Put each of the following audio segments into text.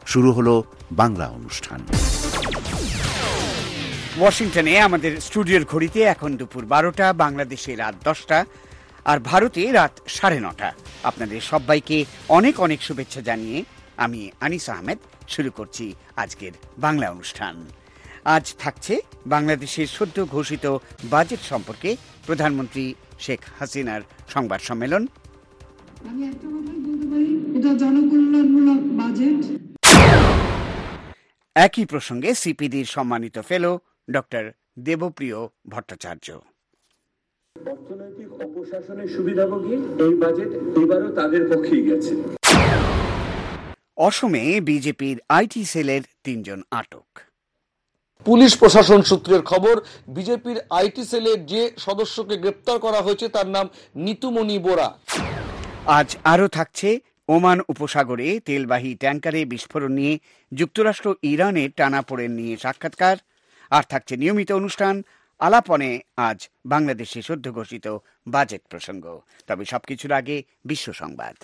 শুরু হলো বাংলা অনুষ্ঠান। ওয়াশিংটনে আমাদের স্টুডিওর ঘড়িতে এখন দুপুর 12টা, বাংলাদেশে রাত 10টা, আর ভারতে রাত 9:30। আপনাদের সবাইকে অনেক অনেক শুভেচ্ছা জানিয়ে আমি আনিস আহমেদ শুরু করছি আজকের বাংলা অনুষ্ঠান। আজ থাকছে বাংলাদেশের সদ্য ঘোষিত বাজেট সম্পর্কে প্রধানমন্ত্রী শেখ হাসিনার সংবাদ সম্মেলন। আমি একটা কথাই বলতে পারি, এটা জনকল্যাণমূলক বাজেট। একই প্রসঙ্গে সিপিডির সম্মানিত ফেলো ডক্টর দেবপ্রিয় ভট্টাচার্য। অর্থনৈতিক অপশাসনের সুবিধাভোগী এই বাজেট এবারও তাদের পক্ষেই গেছে। অসমে বিজেপির আইটি সেলের 3 জন আটক। পুলিশ প্রশাসন সূত্রের খবর, বিজেপির আইটি সেলের যে সদস্যকে গ্রেপ্তার করা হয়েছে তার নাম নিতুমণি বোরা। আজ আরও থাকছে ওমান উপসাগরে তেলবাহী ট্যাঙ্কারে বিস্ফোরণ নিয়ে যুক্তরাষ্ট্র ইরানের টানাপোড়েন নিয়ে সাক্ষাৎকার, আর থাকছে নিয়মিত অনুষ্ঠান আলাপনে আজ বাংলাদেশে সদ্য ঘোষিত বাজেট প্রসঙ্গ। তবে সবকিছুর আগে বিশ্ব সংবাদ।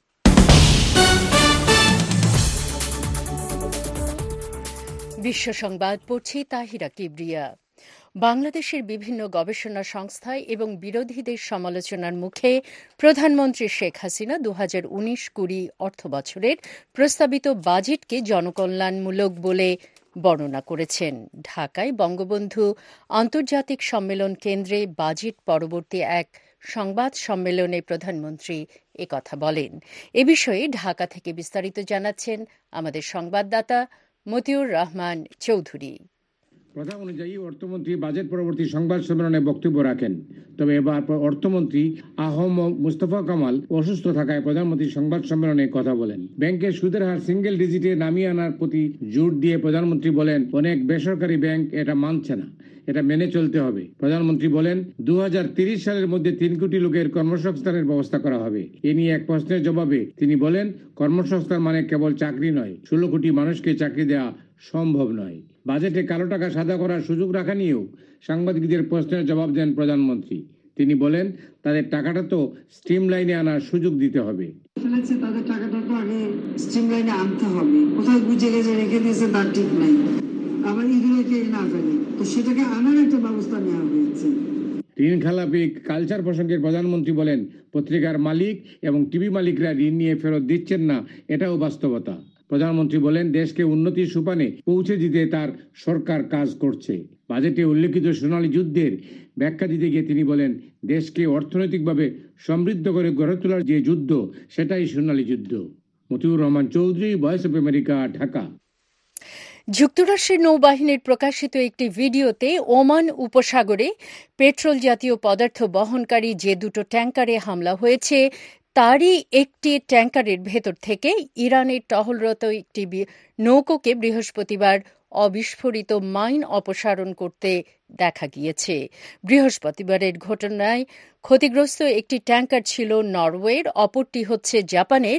বিশ্ব সংবাদ পড়ছি তাহিরা কিবরিয়া। বাংলাদেশের বিভিন্ন গবেষণা সংস্থায় এবং বিরোধীদের সমালোচনার মুখে প্রধানমন্ত্রী শেখ হাসিনা 2019-20 অর্থবছরের প্রস্তাবিত বাজেটকে জনকল্যাণমূলক বলে বর্ণনা করেছেন। ঢাকায় বঙ্গবন্ধু আন্তর্জাতিক সম্মেলন কেন্দ্রে বাজেট পরবর্তী এক সংবাদ সম্মেলনে প্রধানমন্ত্রী একথা বলেন। এ বিষয়ে ঢাকা থেকে বিস্তারিত জানাচ্ছেন আমাদের সংবাদদাতা মতিউর রহমান চৌধুরী। কথা অনুযায়ী অর্থমন্ত্রী বাজেট পরবর্তী সংবাদ সম্মেলনে বক্তব্য রাখেন। তবে এবার অর্থমন্ত্রী আহম মুস্তফা কামাল অসুস্থ থাকায় প্রধানমন্ত্রী সংবাদ সম্মেলনে কথা বলেন। ব্যাংকের সুদের হার সিঙ্গেল ডিজিটে নামিয়ে আনার প্রতি জোর দিয়ে প্রধানমন্ত্রী বলেন, অনেক বেসরকারি ব্যাংক এটা মানছে না, এটা মেনে চলতে হবে। প্রধানমন্ত্রী বলেন, 2030 সালের মধ্যে 3 কোটি লোকের কর্মসংস্থানের ব্যবস্থা করা হবে। এ নিয়ে এক প্রশ্নের জবাবে তিনি বলেন, কর্মসংস্থান মানে কেবল চাকরি নয়, 16 কোটি মানুষকে চাকরি দেওয়া সম্ভব নয়। বাজেটে কালো টাকা সাদা করার সুযোগ রাখা নিয়েও সাংবাদিকদের প্রশ্নের জবাব দেন প্রধানমন্ত্রী। তিনি বলেন, তাদের টাকাটা তো স্ট্রিম লাইনে আনার সুযোগ দিতে হবে। তাদের টাকাটা তো আগে স্ট্রিম লাইনে আনতে হবে। কোথায় বুঝে গেছে রেখে দিয়েছে তার ঠিক নাই, আবার এগুলোকে না ফেলে, তো সেটাকে আনার একটা ব্যবস্থা নেওয়া হয়েছে। ঋণ খেলাপি কালচার প্রসঙ্গে প্রধানমন্ত্রী বলেন, পত্রিকার মালিক এবং টিভি মালিকরা ঋণ নিয়ে ফেরত দিচ্ছেন না, এটাও বাস্তবতা। প্রধানমন্ত্রী বলেন, দেশকে উন্নতির সোপানে পৌঁছে দিতে তার সরকার কাজ করছে। বাজেটে উল্লেখিত সোনালী যুদ্ধের ব্যাখ্যা দিতে গিয়ে তিনি বলেন, দেশকে অর্থনৈতিকভাবে সমৃদ্ধ করে গড়ে তোলার যে যুদ্ধ, সেটাই সোনালী যুদ্ধ। Matiur Rahman Chowdhury, voice of America, Dhaka. যুক্তরাষ্ট্রের নৌবাহিনীর প্রকাশিত একটি ভিডিওতে ওমান উপসাগরে পেট্রোল জাতীয় পদার্থ বহনকারী যে 2 ট্যাঙ্কারে হামলা হয়েছে তারই একটি ট্যাঙ্কারের ভেতর থেকে ইরানের টহলরত একটি নৌকোকে বৃহস্পতিবার অবিস্ফোরিত মাইন অপসারণ করতে দেখা গিয়েছে। বৃহস্পতিবারের ঘটনায় ক্ষতিগ্রস্ত একটি ট্যাঙ্কার ছিল নরওয়ের, অপরটি হচ্ছে জাপানের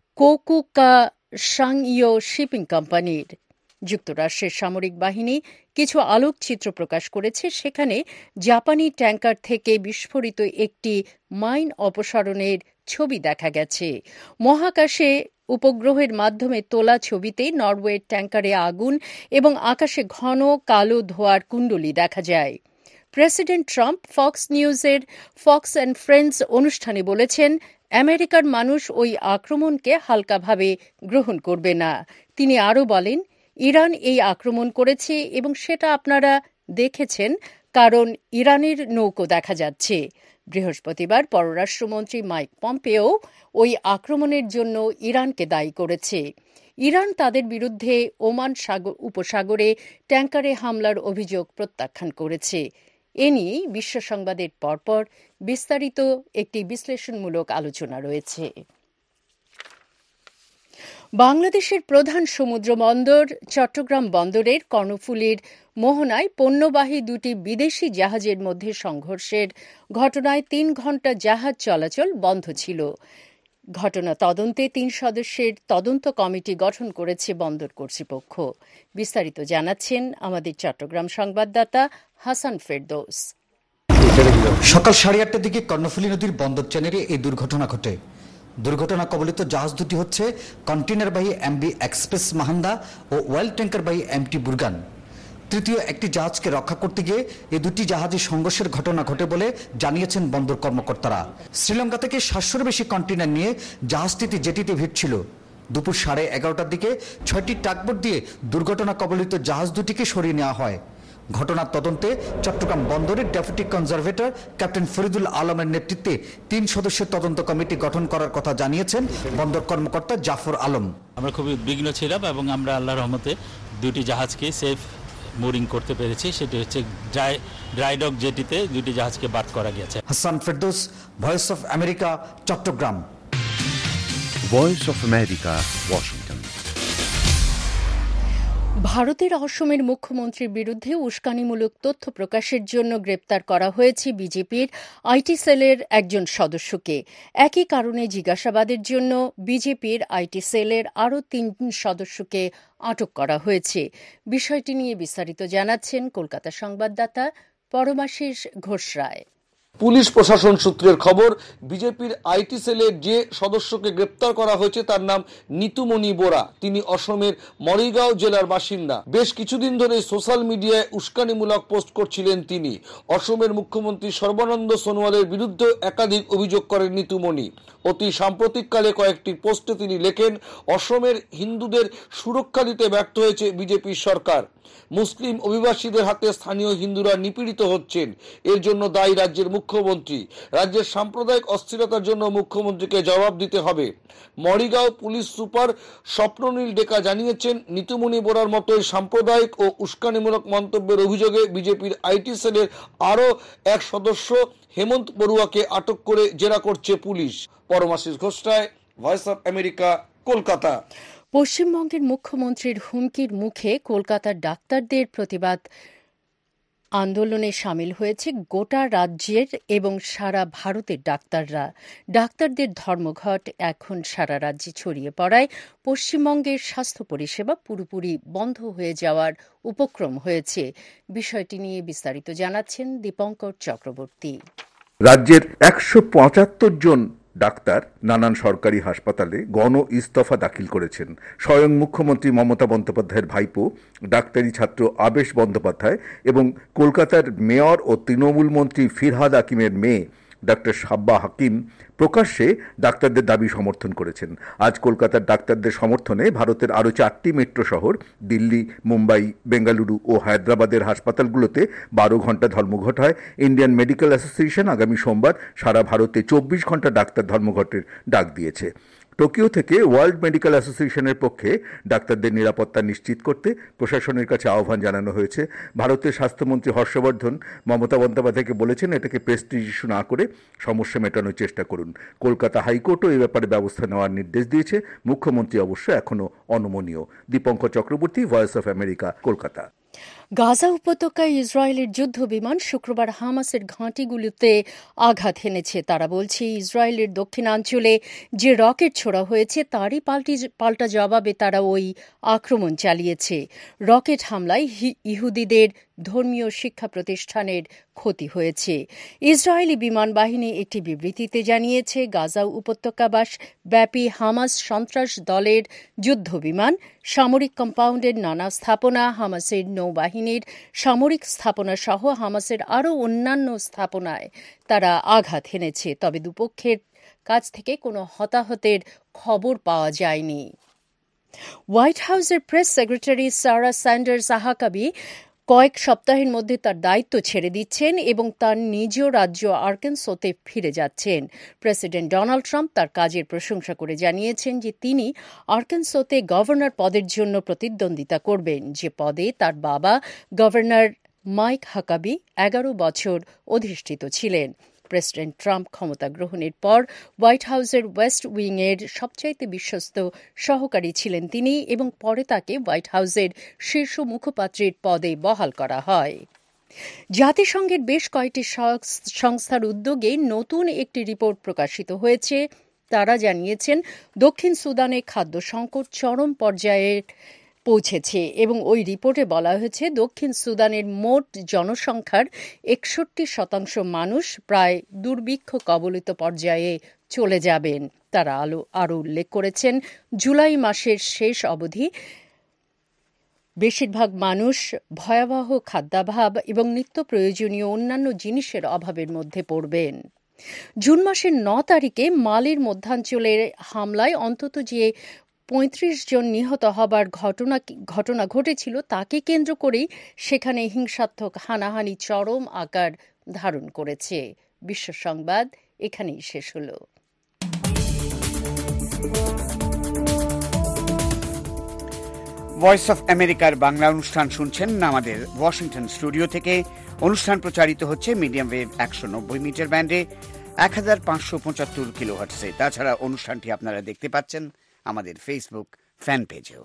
কোকুকা সাংইয়ো শিপিং কোম্পানির। যুক্তরাষ্ট্রের সামরিক বাহিনী কিছু আলোকচিত্র প্রকাশ করেছে, সেখানে জাপানি ট্যাঙ্কার থেকে বিস্ফোরিত একটি মাইন অপসারণের ছবি দেখা গেছে। মহাকাশে উপগ্রহের মাধ্যমে তোলা ছবিতে নরওয়ের ট্যাঙ্কারে আগুন এবং আকাশে ঘন কালো ধোঁয়ার কুণ্ডলী দেখা যায়। প্রেসিডেন্ট ট্রাম্প ফক্স নিউজের ফক্স অ্যান্ড ফ্রেন্ডস অনুষ্ঠানে বলেছেন, আমেরিকার মানুষ ওই আক্রমণকে হালকাভাবে গ্রহণ করবে না। তিনি আরও বলেন, ইরান এই আক্রমণ করেছে এবং সেটা আপনারা দেখেছেন, কারণ ইরানের নৌকো দেখা যাচ্ছে। বৃহস্পতিবার পররাষ্ট্রমন্ত্রী মাইক পম্পেও ওই আক্রমণের জন্য ইরানকে দায়ী করেছে। ইরান তাদের বিরুদ্ধে ওমান উপসাগরে ট্যাঙ্কারে হামলার অভিযোগ প্রত্যাখ্যান করেছে। এ নিয়ে বিশ্ব সংবাদের পরপর বিস্তারিত একটি বিশ্লেষণমূলক আলোচনা রয়েছে। বাংলাদেশের প্রধান সমুদ্র বন্দর চট্টগ্রাম বন্দরের কর্ণফুলীর মোহনায় পণ্যবাহী 2টি বিদেশি জাহাজের মধ্যে সংঘর্ষের ঘটনায় 3 ঘণ্টা জাহাজ চলাচল বন্ধ ছিল। ঘটনা তদন্তে 3 সদস্যের তদন্ত কমিটি গঠন করেছে বন্দর কর্তৃপক্ষ। বিস্তারিত জানাচ্ছেন আমাদের চট্টগ্রাম সংবাদদাতা হাসান ফেরদৌস। সকাল 8:30টার দিকে কর্ণফুলী নদীর বন্দর চ্যানেলে এই দুর্ঘটনা ঘটে। দুর্ঘটনা কবলিত জাহাজ দুটি হচ্ছে কন্টেনারবাহী এমভি এক্সপ্রেস মাহান্দা ও ওয়েল ট্যাঙ্কারবাহী এমটি বুরগান। তৃতীয় একটি জাহাজকে রক্ষা করতে গিয়ে এই দুটি জাহাজে সংঘর্ষের ঘটনা ঘটে বলে জানিয়েছেন বন্দর কর্মকর্তারা। শ্রীলঙ্কা থেকে 700-র বেশি কন্টেনার নিয়ে জাহাজটিতে জেটিতে ভিড়ছিল। দুপুর 11:30টার দিকে 6টি টাগবোট দিয়ে দুর্ঘটনা কবলিত জাহাজ দুটিকে সরিয়ে নেওয়া হয়। ঘটনার তদন্তে চট্টগ্রাম বন্দরের ডেপুটি কনজারভেটর ক্যাপ্টেন ফরিদুল আলমের নেতৃত্বে 3 সদস্যের তদন্ত কমিটি গঠন করার কথা জানিয়েছেন বন্দর কর্মকর্তা জাফর আলম। আমরা খুবই উদ্বিগ্ন ছিলাম এবং আমরা আল্লাহর রহমতে দুটি জাহাজকে সেফ মুরিং করতে পেরেছি। সেটি হচ্ছে ড্রাই ডক জেটিতে দুটি জাহাজকে বাদ করা গেছে। Hasan Ferdous, voice of America, Chittagong. Voice of America, Washington. ভারতের অসমের মুখ্যমন্ত্রীর বিরুদ্ধে উস্কানিমূলক তথ্য প্রকাশের জন্য গ্রেপ্তার করা হয়েছে বিজেপির আইটি সেলের একজন সদস্যকে। একই কারণে জিজ্ঞাসাবাদের জন্য বিজেপির আইটি সেলের আরও 3 সদস্যকে আটক করা হয়েছে। বিষয়টি নিয়ে বিস্তারিত জানাচ্ছেন কলকাতা সংবাদদাতা পরমাশিস ঘোষ রায়। পুলিশ প্রশাসন সূত্রের খবর, বিজেপির আইটি সেলের যে সদস্যকে গ্রেপ্তার করা হয়েছে তার নাম নিতুমণি বোরা। তিনি অসমের মরিগাঁও জেলার বাসিন্দা। বেশ কিছুদিন ধরে সোশ্যাল মিডিয়ায় উস্কানিমূলক পোস্ট করছিলেন তিনি। অসমের মুখ্যমন্ত্রী সর্বানন্দ সোনোয়ালের বিরুদ্ধে একাধিক অভিযোগ করেন নিতুমণি। অতি সাম্প্রতিককালে কয়েকটি পোস্টে তিনি লেখেন, অসমের হিন্দুদের সুরক্ষা দিতে ব্যর্থ হয়েছে বিজেপির সরকার। মুসলিম অভিবাসীদের হাতে স্থানীয় হিন্দুরা নিপীড়িত হচ্ছেন। এর জন্য দায়ী রাজ্যের মুখ্যমন্ত্রী। রাজ্যের সাম্প্রদায়িক অস্থিরতার জন্য মুখ্যমন্ত্রীকে জবাব দিতে হবে। মরিগাঁও পুলিশ সুপার স্বপ্ননীল ডেকা জানিয়েছেন, নিতুমণি বোরার মতোই সাম্প্রদায়িক ও উস্কানিমূলক মন্তব্যের অভিযোগে বিজেপির আইটি সেলের আরও এক সদস্য হেমন্ত বড়ুয়াকে আটক করে জেরা করছে police. Paramashis Ghosh Roy, voice of America, Kolkata. পশ্চিমবঙ্গের মুখ্যমন্ত্রীর হুমকির মুখে কলকাতার ডাক্তারদের প্রতিবাদ আন্দোলনে সামিল হয়েছে গোটা রাজ্যের এবং সারা ভারতের ডাক্তাররা। ডাক্তারদের ধর্মঘট এখন সারা রাজ্যে ছড়িয়ে পড়ায় পশ্চিমবঙ্গের স্বাস্থ্য পরিষেবা পুরোপুরি বন্ধ হয়ে যাওয়ার উপক্রম হয়েছে। বিষয়টি নিয়ে বিস্তারিত জানাচ্ছেন দীপঙ্কর চক্রবর্তী। রাজ্যের 175 জন ডাক্তার নানান সরকারি হাসপাতালে গণ ইস্তফা দাখিল করেছেন। স্বয়ং মুখ্যমন্ত্রী মমতা বন্দ্যোপাধ্যায়ের ভাইপো ডাক্তারি ছাত্র আবেশ বন্দ্যোপাধ্যায় এবং কলকাতার মেয়র ও তৃণমূল মন্ত্রী ফিরহাদ হাকিমের মেয়ে ডাক্তার সাব্বা হাকিম প্রকাশ্যে ডাক্তারদের দাবি সমর্থন করেছেন। আজ কলকাতার ডাক্তারদের সমর্থনে ভারতের আরও 4টি মেট্রো শহর দিল্লি, মুম্বাই, বেঙ্গালুরু ও হায়দ্রাবাদের হাসপাতালগুলোতে 12 ঘন্টা ধর্মঘট হয়। ইন্ডিয়ান মেডিকেল অ্যাসোসিয়েশন আগামী সোমবার সারা ভারতে 24 ঘন্টা ডাক্তার ধর্মঘটের ডাক দিয়েছে। টোকিও থেকে ওয়ার্ল্ড মেডিকেল অ্যাসোসিয়েশনের পক্ষে ডাক্তারদের নিরাপত্তা নিশ্চিত করতে প্রশাসনের কাছে আহ্বান জানানো হয়েছে। ভারতের স্বাস্থ্যমন্ত্রী হর্ষবর্ধন মমতা বন্দ্যোপাধ্যায়কে বলেছেন, এটাকে প্রেস্টিজ ইস্যু না করে সমস্যা মেটানোর চেষ্টা করুন। কলকাতা হাইকোর্টও এই ব্যাপারে ব্যবস্থা নেওয়ার নির্দেশ দিয়েছে। মুখ্যমন্ত্রী অবশ্য এখনও অনমনীয়। Dipankar Chakraborty, voice of America, Kolkata. Gaza উপত্যকায় ইসরায়েলের যুদ্ধ বিমান শুক্রবার হামাসের ঘাঁটিগুলোতে আঘাত হেনেছে। তারা বলছে, ইসরায়েলের দক্ষিণাঞ্চলে যে রকেট ছোড়া হয়েছে তারই পাল্টা জবাবে তারা ওই আক্রমণ চালিয়েছে। রকেট হামলায় ইহুদিদের ধর্মীয় শিক্ষা প্রতিষ্ঠানের ক্ষতি হয়েছে। ইসরায়েলি বিমান বাহিনী একটি বিবৃতিতে জানিয়েছে, গাজা উপত্যকাবাস ব্যাপী হামাস সন্ত্রাস দলের যুদ্ধ বিমান, সামরিক কম্পাউন্ডের নানা স্থাপনা, হামাসের নৌবাহিনীর সামরিক স্থাপনা সহ হামাসের আরও অন্যান্য স্থাপনায় তারা আঘাত হেনেছে। তবে দুপক্ষের কাছ থেকে কোনো হতাহতের খবর পাওয়া যায়নি। হোয়াইট হাউসের press secretary Sarah Sanders Huckabee কয়েক সপ্তাহের মধ্যে তার দায়িত্ব ছেড়ে দিচ্ছেন এবং তার নিজ রাজ্য আরকানসোতে ফিরে যাচ্ছেন। প্রেসিডেন্ট ডোনাল্ড ট্রাম্প তার কাজের প্রশংসা করে জানিয়েছেন যে তিনি আরকানসোতে গভর্নর পদের জন্য প্রতিদ্বন্দ্বিতা করবেন, যে পদে তার বাবা গভর্নর মাইক হাকাবি 11 বছর অধিষ্ঠিত ছিলেন। প্রেসিডেন্ট ট্রাম্প ক্ষমতা গ্রহণের পর হোয়াইট হাউসের ওয়েস্ট উইংয়ের সবচাইতে বিশ্বস্ত সহকারী ছিলেন তিনি এবং পরে তাকে হোয়াইট হাউসের শীর্ষ মুখপাত্রের পদে বহাল করা হয়। জাতিসংঘের বেশ কয়েকটি সংস্থার উদ্যোগে নতুন একটি রিপোর্ট প্রকাশিত হয়েছে। তারা জানিয়েছেন, দক্ষিণ সুদানে খাদ্য সংকট চরম পর্যায়ে পৌঁছেছে এবং ওই রিপোর্টে বলা হয়েছে দক্ষিণ সুদানের মোট জনসংখ্যার 61% মানুষ প্রায় দুর্ভিক্ষ কবলিত পর্যায়ে চলে যাবেন। তারা আরও উল্লেখ করেছেন জুলাই মাসের শেষ অবধি বেশিরভাগ মানুষ ভয়াবহ খাদ্যাভাব এবং নিত্য প্রয়োজনীয় অন্যান্য জিনিসের অভাবের মধ্যে পড়বেন। জুন মাসের 9 তারিখে মালির মধ্যাঞ্চলের হামলায় অন্তত যে 35 জন নিহত হবার ঘটনা ঘটেছিল তাকে কেন্দ্র করেই সেখানে হিংসাত্মক হানাহানি চরম আকার ধারণ করেছে। বিশ্ব সংবাদ এখানেই শেষ হলো। ভয়েস অফ আমেরিকার বাংলা অনুষ্ঠান শুনছেন আমাদের ওয়াশিংটন স্টুডিও থেকে। অনুষ্ঠান প্রচারিত হচ্ছে মিডিয়াম ওয়েভ 190 মিটার ব্যান্ডে 1575 কিলোহার্টজে। তাছাড়া অনুষ্ঠানটি আপনারা দেখতে পাচ্ছেন আমাদের ফেসবুক ফ্যান পেজেও।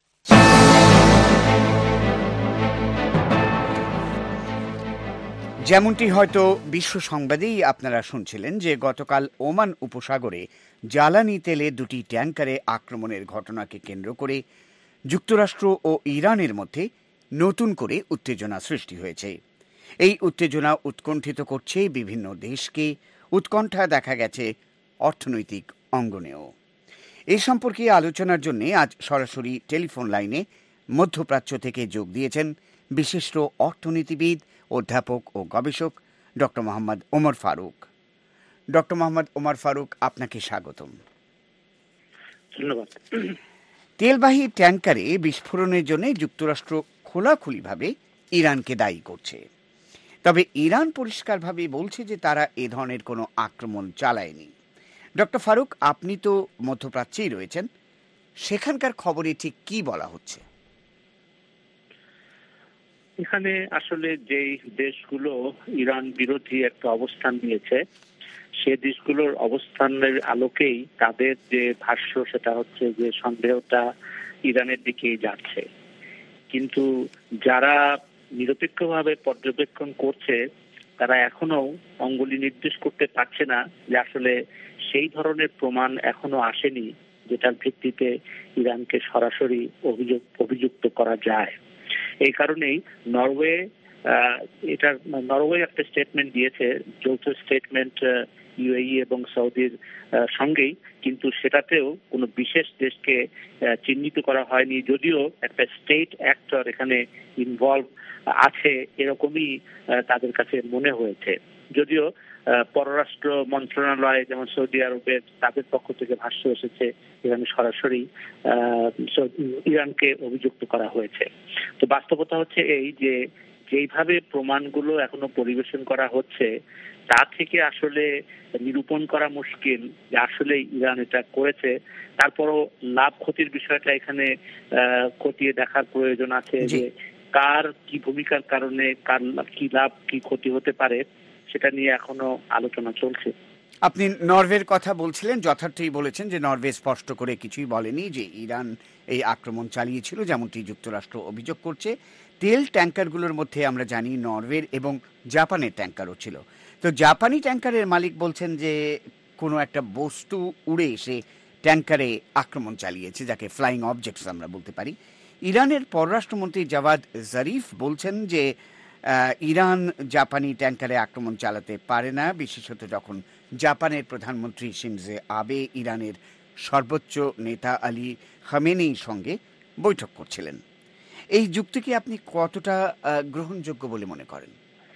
যেমনটি হয়তো বিশ্ব সংবাদেই আপনারা শুনছিলেন যে গতকাল ওমান উপসাগরে জ্বালানি তেলে দুটি ট্যাঙ্কারে আক্রমণের ঘটনাকে কেন্দ্র করে যুক্তরাষ্ট্র ও ইরানের মধ্যে নতুন করে উত্তেজনা সৃষ্টি হয়েছে। এই উত্তেজনা উৎকণ্ঠিত করছে বিভিন্ন দেশকে। উৎকণ্ঠা দেখা গেছে অর্থনৈতিক অঙ্গনেও। এ সম্পর্কে আলোচনার জন্য আজ সরাসরি টেলিফোন লাইনে মধ্যপ্রাচ্য থেকে যোগ দিয়েছেন বিশিষ্ট অর্থনীতিবিদ, অধ্যাপক ও গবেষক ডক্টর মোহাম্মদ ওমর ফারুক। ডক্টর মোহাম্মদ ওমর ফারুক, আপনাকে স্বাগতম। ধন্যবাদ। তেলবাহী ট্যাঙ্কারে বিস্ফোরণের জন্য যুক্তরাষ্ট্র খোলাখুলিভাবে ইরানকে দায়ী করছে। তবে ইরান পরিষ্কারভাবে বলছে যে তারা এ ধরনের কোনো আক্রমণ চালায়নি। ডক্টর ফারুক, আপনি তো মধ্যপ্রাচ্যেই রয়েছেন, সেখানকার খবরে ঠিক কি বলা হচ্ছে? এখানে আসলে যেই দেশগুলো ইরান বিরোধী একটা অবস্থান নিয়েছে সে দেশগুলোর অবস্থানের আলোকেই তাদের যে ভাষ্য সেটা হচ্ছে যে সন্দেহটা ইরানের দিকেই যাচ্ছে। কিন্তু যারা নিরপেক্ষভাবে পর্যবেক্ষণ করছে তারা এখনো অঙ্গুলি নির্দেশ করতে পারছে না যে আসলে সেই ধরনের প্রমাণ এখনো আসেনি যেটার ভিত্তিতে ইরানকে সরাসরি অভিযুক্ত করা যায়। এই কারণেই নরওয়ে একটা স্টেটমেন্ট দিয়েছে, যৌথ স্টেটমেন্ট ইউএই এবং সৌদির সঙ্গেই, কিন্তু সেটাতেও কোনো বিশেষ দেশকে চিহ্নিত করা হয়নি, যদিও একটা স্টেট অ্যাক্টর এখানে ইনভলভ আছে এরকমই তাদের কাছে মনে হয়েছে। যদিও পররাষ্ট্র মন্ত্রণালয় যেমন সৌদি আরবের তাদের পক্ষ থেকে ভাষ্য এসেছে এখানে সরাসরি ইরানকে অভিযুক্ত করা হয়েছে। তো বাস্তবতা হচ্ছে এই যে যেইভাবে প্রমাণগুলো এখনো পরিবেশন করা হচ্ছে তা থেকে আসলে নিরূপণ করা মুশকিল যে আসলে ইরান এটা করেছে। তারপরও লাভ ক্ষতির বিষয়টা এখানে খতিয়ে দেখার প্রয়োজন আছে যে কার কি ভূমিকার কারণে কার কি লাভ কি ক্ষতি হতে পারে, সেটা নিয়ে এখনো আলোচনা চলছে। আপনি নরওয়ের কথা বলছিলেন, যথার্থই বলেছেন যে নরওয়ে স্পষ্ট করে কিছুই বলেনি যে ইরান এই আক্রমণ চালিয়েছিল যেমনটি যুক্তরাষ্ট্র অভিযোগ করছে। তেল ট্যাঙ্কারগুলোর মধ্যে আমরা জানি নরওয়ের এবং জাপানের ট্যাঙ্কারও ছিল। তো জাপানি ট্যাঙ্কারের মালিক বলছেন যে কোনো একটা বস্তু উড়ে এসে ট্যাঙ্কারে আক্রমণ চালিয়েছে, যাকে ফ্লাইং অবজেক্টস আমরা বলতে পারি। ইরানের পররাষ্ট্রমন্ত্রী জাওয়াদ জারিফ বলছেন যে ইরান জাপানি ট্যাঙ্কারে আক্রমণ চালাতে পারে না, বিশেষত যখন জাপানের প্রধানমন্ত্রী শিনজো আবে ইরানের সর্বোচ্চ নেতা আলী খামেনেইর সঙ্গে বৈঠক করছিলেন। এই যুক্তিকে আপনি কতটা গ্রহণযোগ্য বলে মনে করেন?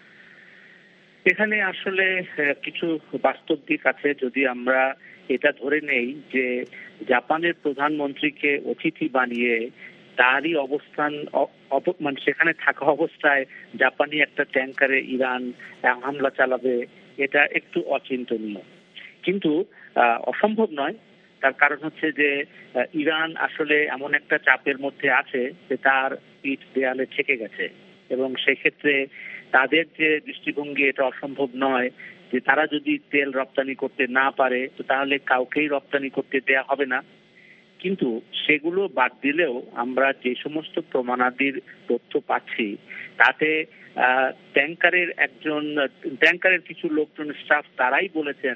এখানে আসলে কিছু বাস্তব দিক আছে। যদি আমরা এটা ধরে নেই যে জাপানের প্রধানমন্ত্রীকে অতিথি বানিয়ে তারই অবস্থান মানে সেখানে থাকা অবস্থায় জাপানি একটা ট্যাঙ্কারে ইরান হামলা চালাবে, এটা একটু অচিন্তনীয়, কিন্তু অসম্ভব নয়। তার কারণ হচ্ছে যে ইরান আসলে এমন একটা চাপের মধ্যে আছে যে তার পিঠ দেয়ালে ঠেকে গেছে, এবং সেক্ষেত্রে তাদের যে দৃষ্টিভঙ্গি এটা অসম্ভব নয় যে তারা যদি তেল রপ্তানি করতে না পারে তো তাহলে কাউকেই রপ্তানি করতে দেয়া হবে না। কিন্তু সেগুলো বাদ দিলেও আমরা যে সমস্ত প্রমাণাদির তথ্য পাচ্ছি তাতে ট্যাঙ্কারের কিছু লোকজন স্টাফ তারাই বলেছেন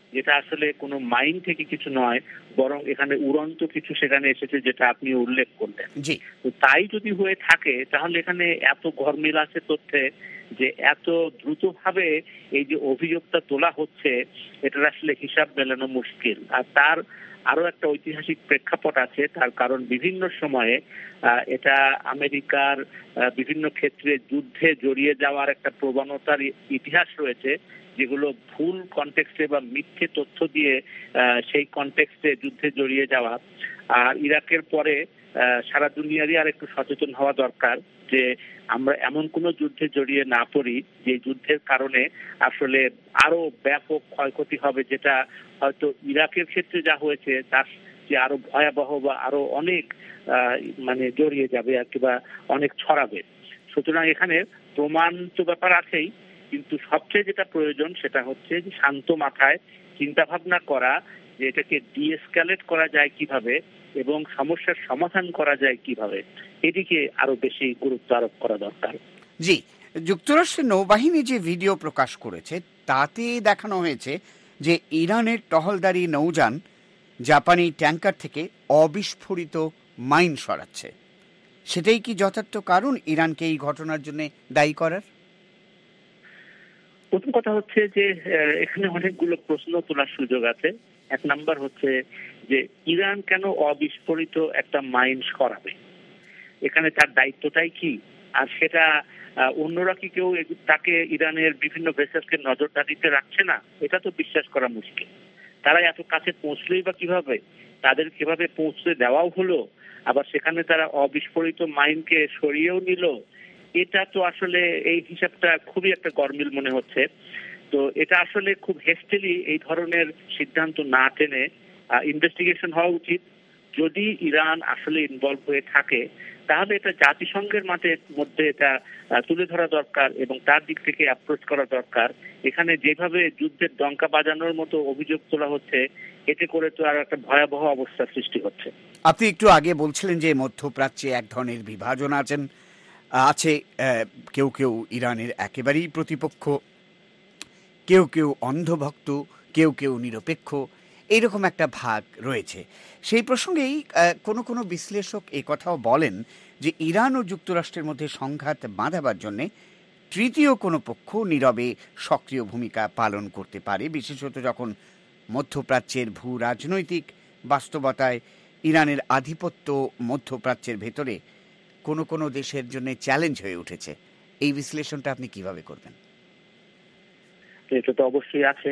যেটা আসলে কোনো মাইন থেকে কিছু নয়, বরং এখানে উড়ন্ত কিছু সেখানে এসেছে, যেটা আপনি উল্লেখ করলেন। জি, তো তাই যদি হয়ে থাকে তাহলে এখানে এত গরমিল আছে তথ্যে যে এত দ্রুতভাবে এই যে অভিযোগটা তোলা হচ্ছে, এটার আসলে হিসাব মেলানো মুশকিল। আর তার আরো একটা ঐতিহাসিক প্রেক্ষাপট আছে। তার কারণ বিভিন্ন সময়ে এটা আমেরিকার বিভিন্ন ক্ষেত্রে যুদ্ধে জড়িয়ে যাওয়ার একটা প্রবণতার ইতিহাস রয়েছে, যেগুলো ভুল কনটেক্সটে বা মিথ্যে তথ্য দিয়ে সেই কনটেক্সটে যুদ্ধে জড়িয়ে যাওয়া। আর ইরাকের পরে সারা দুনিয়ারই আর একটু সচেতন হওয়া দরকার যে আমরা এমন কোনো যুদ্ধে জড়িয়ে না পড়ি যে যুদ্ধের কারণে আসলে আরো ব্যাপক ক্ষয়ক্ষতি হবে, যেটা হয়তো ইরাকের ক্ষেত্রে যা হয়েছে তার যে আরো ভয়াবহ বা আরো অনেক মানে জড়িয়ে যাবে আর কি, বা অনেক ছড়াবে। সুতরাং এখানে প্রমাণ তো ব্যাপার আছেই, কিন্তু সবচেয়ে যেটা প্রয়োজন সেটা হচ্ছে যে শান্ত মাথায় চিন্তা ভাবনা করা যে এটাকে ডিএসক্যালেট করা যায় কিভাবে এবং সমস্যার সমাধান করা যায় কিভাবে, এদিকে আরো বেশি গুরুত্ব আরোপ করা দরকার। জি, যুক্তরাষ্ট্রের নৌবাহিনী যে ভিডিও প্রকাশ করেছে তাতে দেখানো হয়েছে যে ইরানের টহলদারি নৌযান জাপানি ট্যাঙ্কার থেকে অবিস্ফোরিত মাইন সরাচ্ছে। সেটাই কি যথার্থ কারণ ইরানকে এই ঘটনার জন্য দায়ী করার? প্রথম কথা হচ্ছে যে এখানে অনেকগুলো প্রশ্ন তোলার সুযোগ আছে। এক নাম্বার হচ্ছে যে ইরান কেন অবিস্ফোরিত একটা মাইন সরাবে, এখানে তার দায়িত্বটাই কি? আর সেটা অন্যরা কি কেউ তাকে ইরানের বিভিন্ন ভেসেলকে নজরদারিতে রাখছে না? এটা তো বিশ্বাস করা মুশকিল। তারা এত কাছে পৌঁছলেই বা কিভাবে, তাদের কিভাবে পৌঁছতে দেওয়াও হলো, আবার সেখানে তারা অবিস্ফোরিত মাইনকে সরিয়েও নিল। এটা তো আসলে এই হিসাবটা খুবই একটা গরমিল মনে হচ্ছে। তো এটা আসলে খুব হেস্টেলি এই ধরনের সিদ্ধান্ত না টেনে ইনভেস্টিগেশন হওয়া উচিত। যদি ইরান আসলে ইনভলভ হয়ে থাকে তাহলে এটা জাতিসংঘের মধ্যে এটা তুলে ধরা দরকার এবং তার দিক থেকে অ্যাপ্রোচ করা দরকার। এখানে যেভাবে যুদ্ধের ডঙ্কা বাজানোর মতো অভিযোগ তোলা হচ্ছে, এতে করে তো আর একটা ভয়াবহ অবস্থার সৃষ্টি হচ্ছে। আপনি একটু আগে বলছিলেন যে মধ্যপ্রাচ্যে এক ধরনের বিভাজন আছে, কেউ কেউ ইরানের একেবারেই প্রতিপক্ষ, কেউ কেউ অন্ধভক্ত, কেউ কেউ নিরপেক্ষ, এইরকম একটা ভাগ রয়েছে। সেই প্রসঙ্গেই কোনো কোনো বিশ্লেষক এই কথাও বলেন যে ইরান ও যুক্তরাষ্ট্রের মধ্যে সংঘাত বাঁধাবার জন্যে তৃতীয় কোনো পক্ষ নীরবে সক্রিয় ভূমিকা পালন করতে পারে, বিশেষত যখন মধ্যপ্রাচ্যের ভূ রাজনৈতিক বাস্তবতায় ইরানের আধিপত্য মধ্যপ্রাচ্যের ভেতরে কোনো কোনো দেশের জন্য চ্যালেঞ্জ হয়ে উঠেছে। এই বিশ্লেষণটা আপনি কিভাবে করবেন? এটা তো অবশ্যই আছে।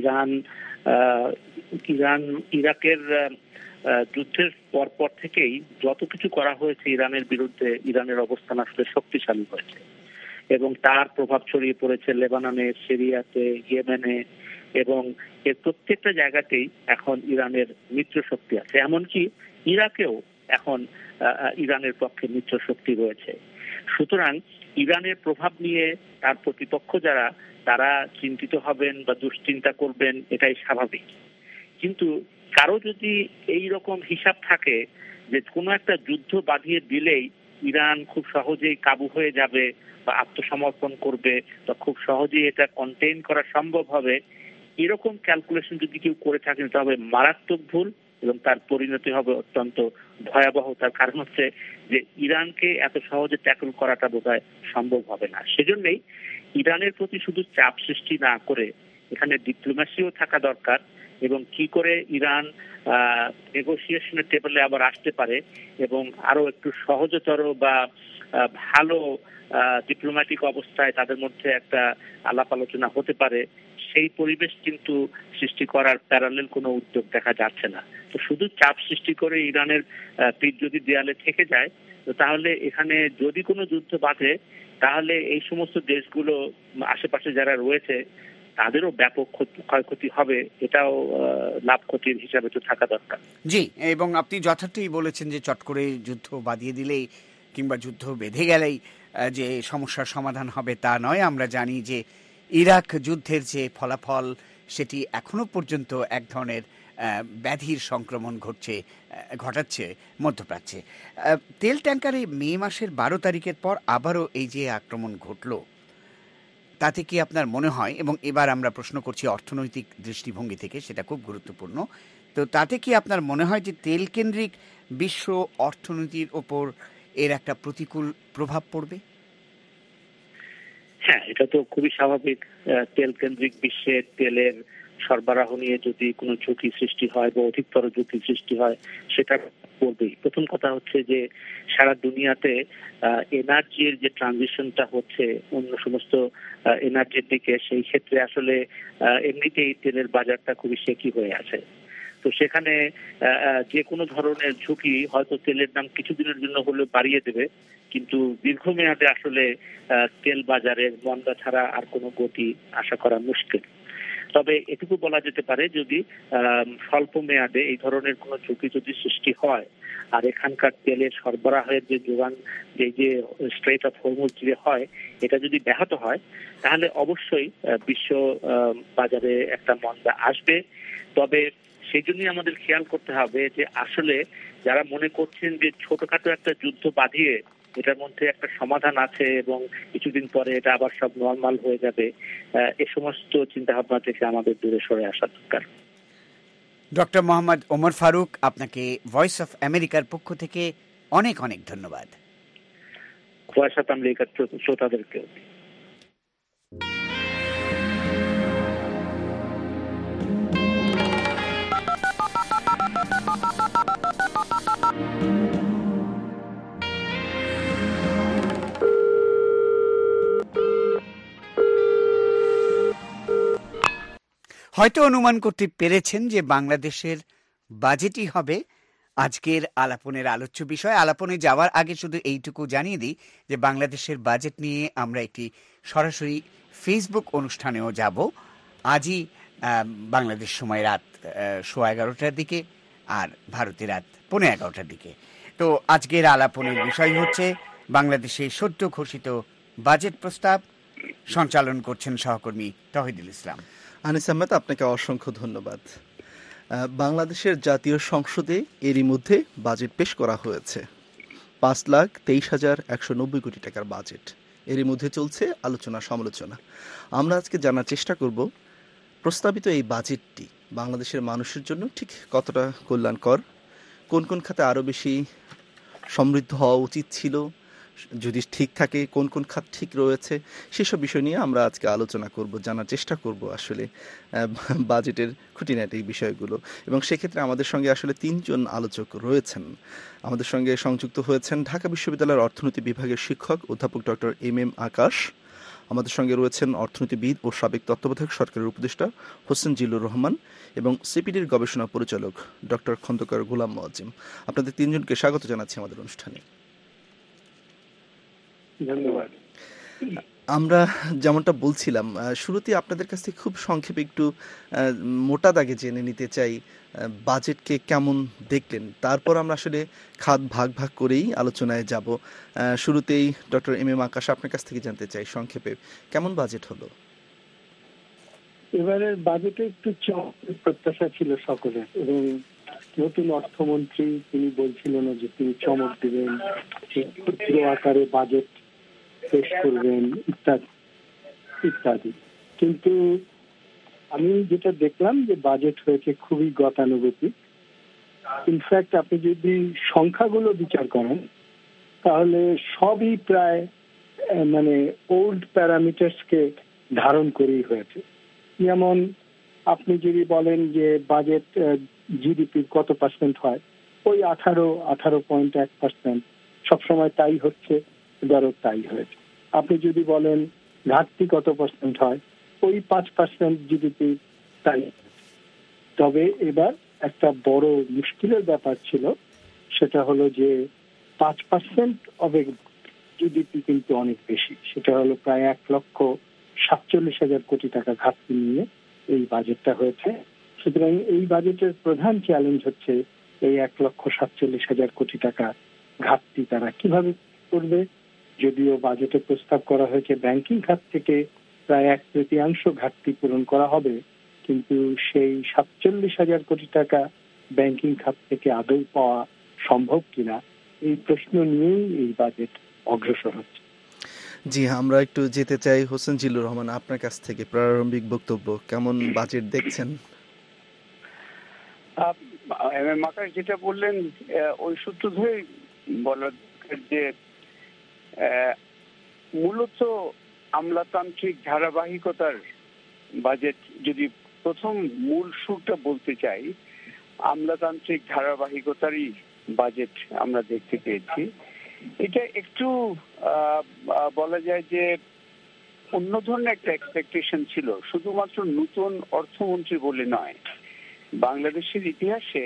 ইরাকের যুদ্ধের পর থেকেই যত কিছু করা হয়েছে ইরানের বিরুদ্ধে, ইরানের অবস্থান আসলে শক্তিশালী হয়েছে এবং তার প্রভাব ছড়িয়ে পড়েছে লেবাননে, সিরিয়াতে, ইয়েমেনে, এবং এর প্রত্যেকটা জায়গাতেই এখন ইরানের মিত্র শক্তি আছে। এমনকি ইরাকেও এখন ইরানের পক্ষে মিত্র শক্তি রয়েছে। সুতরাং ইরানের প্রভাব নিয়ে তার প্রতিপক্ষ যারা, তারা চিন্তিত হবেন বা দুশ্চিন্তা করবেন, এটাই স্বাভাবিক। কিন্তু কারো যদি এই রকম হিসাব থাকে যে কোনো একটা যুদ্ধ বাঁধিয়ে দিলেই ইরান খুব সহজেই কাবু হয়ে যাবে বা আত্মসমর্পণ করবে বা খুব সহজেই এটা কন্টেইন করা সম্ভব হবে, এরকম ক্যালকুলেশন যদি কেউ করে থাকেন তবে মারাত্মক ভুল এবং তার পরিণতি হবে অত্যন্ত ভয়াবহ। তার কারণ হচ্ছে যে ইরানকে এত সহজে ট্যাকল করাটা বোধহয় সম্ভব হবে না। সেজন্যই ইরানের প্রতি শুধু চাপ সৃষ্টি না করে এখানে ডিপ্লোম্যাসিও থাকা দরকার এবং কি করে ইরান নেগোসিয়েশনের টেবিলে আবার আসতে পারে এবং আরো একটু সহজতর বা ভালো ডিপ্লোম্যাটিক অবস্থায় তাদের মধ্যে একটা আলাপ আলোচনা হতে পারে, সেই পরিবেশ কিন্তু সৃষ্টি করার প্যারালেল কোনো উদ্যোগ দেখা যাচ্ছে না। তো শুধু চাপ সৃষ্টি করে ইরানের পিঠ যদি দেয়ালে থেকে যায়, তো তাহলে এখানে যদি কোনো যুদ্ধ বাঁধে তাহলে এই সমস্ত দেশগুলো আশেপাশে যারা রয়েছে তাদেরও ব্যাপক ক্ষয়ক্ষতি হবে। এটাও লাভ ক্ষতির হিসাবে তো থাকা দরকার। জি, এবং আপনি যথার্থই বলেছেন যে চট করে যুদ্ধ বাঁধিয়ে দিলেই কিংবা যুদ্ধ বেঁধে গেলেই যে সমস্যার সমাধান হবে তা নয়। আমরা জানি যে ইরাক যুদ্ধের যে ফলাফল সেটি এখনো পর্যন্ত এক ধরনের ব্যাধির সংক্রমণ ঘটাচ্ছে মধ্যপ্রাচ্যে। তেল ট্যাঙ্কারে মে মাসের 12 তারিখের পর আবারও এই যে আক্রমণ ঘটল, তাতে কি আপনার মনে হয়, এবং এবার আমরা প্রশ্ন করছি অর্থনৈতিক দৃষ্টিভঙ্গি থেকে, সেটা খুব গুরুত্বপূর্ণ, তো তাতে কি আপনার মনে হয় যে তেল কেন্দ্রিক বিশ্ব অর্থনীতির ওপর এর একটা প্রতিকূল প্রভাব পড়বে? হ্যাঁ, এটা তো খুবই স্বাভাবিক। তেল কেন্দ্রিক বিশ্বে তেলের সরবরাহ নিয়ে যদি কোনো ঝুঁকি সৃষ্টি হয় বা অধিকতর ঝুঁকি সৃষ্টি হয়, সেটা করবেই। প্রথম কথা হচ্ছে যে সারা দুনিয়াতে এনার্জির যে ট্রানজিশনটা হচ্ছে অন্য সমস্ত এনার্জির দিকে, সেই ক্ষেত্রে আসলে এমনিতেই তেলের বাজারটা খুবই শেকি হয়ে আছে। তো সেখানে যে কোনো ধরনের ঝুঁকি হয়তো তেলের দাম কিছুদিনের জন্য হলেও বাড়িয়ে দেবে, কিন্তু দীর্ঘমেয়াদে আসলে তেল বাজারের মন্দা ছাড়া আর কোনো গতি আশা করা মুশকিল। তবে এটুকু বলা যেতে পারে, যদি স্বল্প মেয়াদে এই ধরনের কোনো ঝুঁকি যদি সৃষ্টি হয়, আর এখানকার তেলের সরবরাহের যে যোগান, যে স্ট্রেট অফ হরমুজ যে হয়, এটা যদি ব্যাহত হয়, তাহলে অবশ্যই বিশ্ব বাজারে একটা মন্দা আসবে। তবে সেই জন্যই আমাদের খেয়াল করতে হবে যে আসলে যারা মনে করছেন যে ছোটখাটো একটা যুদ্ধ বাঁধিয়ে এটার মধ্যে একটা সমাধান আছে এবং কিছুদিন পরে এটা আবার সব নর্মাল হয়ে যাবে, এ সমস্ত চিন্তা ভাবনা থেকে আমাদের দূরে সরে আসা দরকার। ডক্টর মোহাম্মদ ওমর ফারুক, আপনাকে ভয়েস অফ আমেরিকার পক্ষ থেকে অনেক অনেক ধন্যবাদ। ভয়েস অফ আমেরিকার শ্রোতাদেরকেও। হয়তো অনুমান করতে পেরেছেন যে বাংলাদেশের বাজেটই হবে আজকের আলাপনের আলোচ্য বিষয়। আলাপনে যাওয়ার আগে শুধু এইটুকু জানিয়ে দিই যে বাংলাদেশের বাজেট নিয়ে আমরা একটি সরাসরি ফেসবুক অনুষ্ঠানেও যাব আজই, বাংলাদেশ সময় রাত 11:15 দিকে আর ভারতে রাত 11:15 দিকে। তো আজকের আলাপনের বিষয় হচ্ছে বাংলাদেশে সদ্য ঘোষিত বাজেট প্রস্তাব। সঞ্চালন করছেন সহকর্মী তহিদুল ইসলাম। আনিস আহমেদ, আপনাকে অসংখ্য ধন্যবাদ। বাংলাদেশের জাতীয় সংসদে এরই মধ্যে বাজেট পেশ করা হয়েছে। 5,23,190 কোটি টাকার বাজেট। এরই মধ্যে চলছে আলোচনা সমালোচনা। আমরা আজকে জানার চেষ্টা করব প্রস্তাবিত এই বাজেটটি বাংলাদেশের মানুষের জন্য ঠিক কতটা কল্যাণকর, কোন কোন খাতে আরও বেশি সমৃদ্ধ হওয়া উচিত ছিল, যদি ঠিক থাকে কোন কোন খাত ঠিক রয়েছে, সেসব বিষয় নিয়ে আমরা আজকে আলোচনা করব, জানার চেষ্টা করব আসলে বাজেটের খুঁটিনাটি বিষয়গুলো। এবং সেক্ষেত্রে আমাদের সঙ্গে আসলে 3 জন আলোচক রয়েছেন। আমাদের সঙ্গে সংযুক্ত হয়েছেন ঢাকা বিশ্ববিদ্যালয়ের অর্থনীতি বিভাগের শিক্ষক অধ্যাপক ডক্টর এম আকাশ। আমাদের সঙ্গে রয়েছেন অর্থনীতিবিদ ও সাবেক তত্ত্বাবধায়ক সরকারের উপদেষ্টা হোসেন জিল্লুর রহমান এবং সিপিডির গবেষণা পরিচালক ডক্টর খন্দকার গোলাম মোয়াজ্জেম। আপনাদের 3 জনকে স্বাগত জানাচ্ছি আমাদের অনুষ্ঠানে। ধন্যবাদ। আমরা যেমনটা বলছিলাম, শুরুতে আপনাদের কাছ থেকে খুব সংক্ষেপে একটু মোটা দাগে জেনে নিতে চাই বাজেটকে কেমন দেখলেন, তারপর আমরা আসলে খাত ভাগ ভাগ করেই আলোচনায় যাব। শুরুতেই ডক্টর এম আকাশ, আপনার কাছ থেকে জানতে চাই সংক্ষেপে কেমন বাজেট হলো। এবারের বাজেটে একটু চমকের প্রত্যাশা ছিল সকলের, এবং নতুন অর্থমন্ত্রী তিনি বলছিলেন যে তিনি চমক দিবেন, ক্ষুদ্র আকারে বাজেট পেশ করবেন ইত্যাদি ইত্যাদি। কিন্তু আমি যেটা দেখলাম যে বাজেট হয়েছে খুবই গতানুগতিক। ইনফ্যাক্ট আপনি যদি সংখ্যাগুলো বিচার করেন তাহলে সবই প্রায় মানে ওল্ড প্যারামিটার্সকে ধারণ করেই হয়েছে। যেমন আপনি যদি বলেন যে বাজেট জিডিপির কত পার্সেন্ট হয়, ওই 18.1% সবসময় তাই হচ্ছে, এবারও তাই হয়েছে। আপনি যদি বলেন ঘাটতি কত পার্সেন্ট হয়, ওই 5% জিডিপি তাই। তবে এবার একটা বড় মুশকিলের ব্যাপার ছিল, সেটা হলো যে 5% অফ জিডিপি কিন্তু অনেক বেশি। সেটা হলো প্রায় 1,47,000 কোটি টাকা ঘাটতি নিয়ে এই বাজেটটা হয়েছে। সুতরাং এই বাজেটের প্রধান চ্যালেঞ্জ হচ্ছে এই 1,47,000 কোটি টাকা ঘাটতি তারা কিভাবে করবে। যদিও বাজেটে প্রস্তাব করা হয়েছে ব্যাংকিং খাত থেকে প্রায় 1/3 ঘাটতি পূরণ করা হবে, কিন্তু সেই 47,000 কোটি টাকা ব্যাংকিং খাত থেকে আদৌ পাওয়া সম্ভব কিনা, এই প্রশ্ন নিয়েই এই বাজেট অগ্রসর হচ্ছে। জি, আমরা একটু যেতে চাই হোসেন জিল্লুর রহমান আপনার কাছ থেকে প্রারম্ভিক বক্তব্য, কেমন বাজেট দেখছেন? মাকাশ যেটা বললেন ওই সূত্র ধরে বলা যে মূলত আমলাতান্ত্রিক ধারাবাহিকতার বাজেট, যদি প্রথম মূল সুরটা বলতে চাই, আমলাতান্ত্রিক ধারাবাহিকতারই বাজেট আমরা দেখতে পেয়েছি। এটা একটু বলা যায় যে অন্য ধরনের একটা এক্সপেকটেশন ছিল, শুধুমাত্র নতুন অর্থমন্ত্রী বলে নয়। বাংলাদেশের ইতিহাসে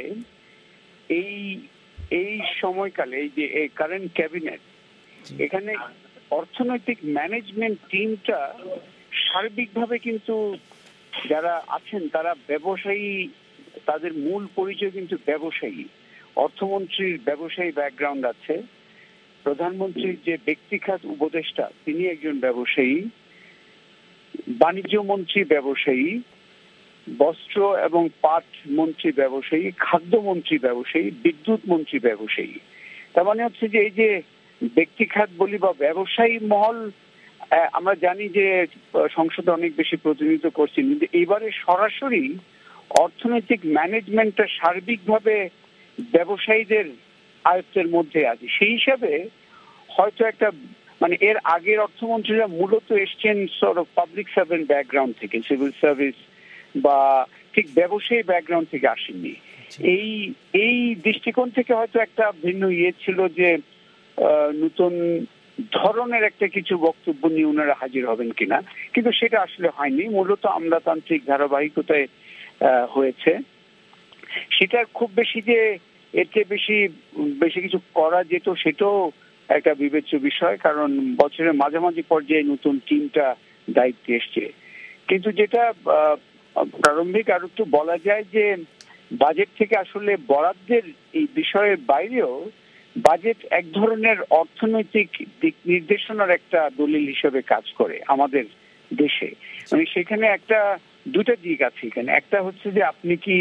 এই সময়কালে এই যে এই কারেন্ট ক্যাবিনেট, এখানে অর্থনৈতিক ম্যানেজমেন্ট টিমটা সার্বিকভাবে কিন্তু যারা আছেন তারা ব্যবসায়ী, তাদের মূল পরিচয় কিন্তু ব্যবসায়ী। অর্থমন্ত্রীর ব্যবসায়ী ব্যাকগ্রাউন্ড আছে, প্রধানমন্ত্রীর যে ব্যক্তিগত উপদেষ্টা তিনি একজন ব্যবসায়ী, বাণিজ্য মন্ত্রী ব্যবসায়ী, বস্ত্র এবং পাট মন্ত্রী ব্যবসায়ী, খাদ্যমন্ত্রী ব্যবসায়ী, বিদ্যুৎ মন্ত্রী ব্যবসায়ী। তার মানে হচ্ছে যে এই যে ব্যক্তিখাত বলি বা ব্যবসায়ী মহল, আমরা জানি যে সংসদে অনেক বেশি প্রতিনিধিত্ব করছেন, কিন্তু এইবারে সরাসরি অর্থনৈতিক ম্যানেজমেন্টটা সার্বিকভাবে ব্যবসায়ীদের আয়ত্তের মধ্যে আছে। সেই হিসাবে হয়তো একটা মানে এর আগের অর্থমন্ত্রীরা মূলত এসছেন পাবলিক সার্ভেন্ট ব্যাকগ্রাউন্ড থেকে, সিভিল সার্ভিস বা ঠিক ব্যবসায়ী ব্যাকগ্রাউন্ড থেকে আসেননি। এই দৃষ্টিকোণ থেকে হয়তো একটা ভিন্ন ছিল যে নতুন ধরনের একটা কিছু বক্তব্য নিয়ে ওনারা হাজির হবেন কিনা, কিন্তু সেটা আসলে হয়নি। মূলত আমলাতান্ত্রিক ধারাবাহিকতায় হয়েছে। সেটার খুব বেশি যে এর চেয়ে বেশি কিছু করা যেত সেটাও একটা বিবেচ্য বিষয়, কারণ বছরের মাঝামাঝি পর্যায়ে নতুন টিমটা দায়িত্বে এসছে। কিন্তু যেটা প্রারম্ভিক আর একটু বলা যায় যে বাজেট থেকে আসলে বরাদ্দের এই বিষয়ের বাইরেও বাজেট এক ধরনের অর্থনৈতিক দিক নির্দেশনার একটা দলিল হিসেবে কাজ করে আমাদের দেশে। মানে সেখানে একটা দুটা দিক আছে এখানে। একটা হচ্ছে যে আপনি কি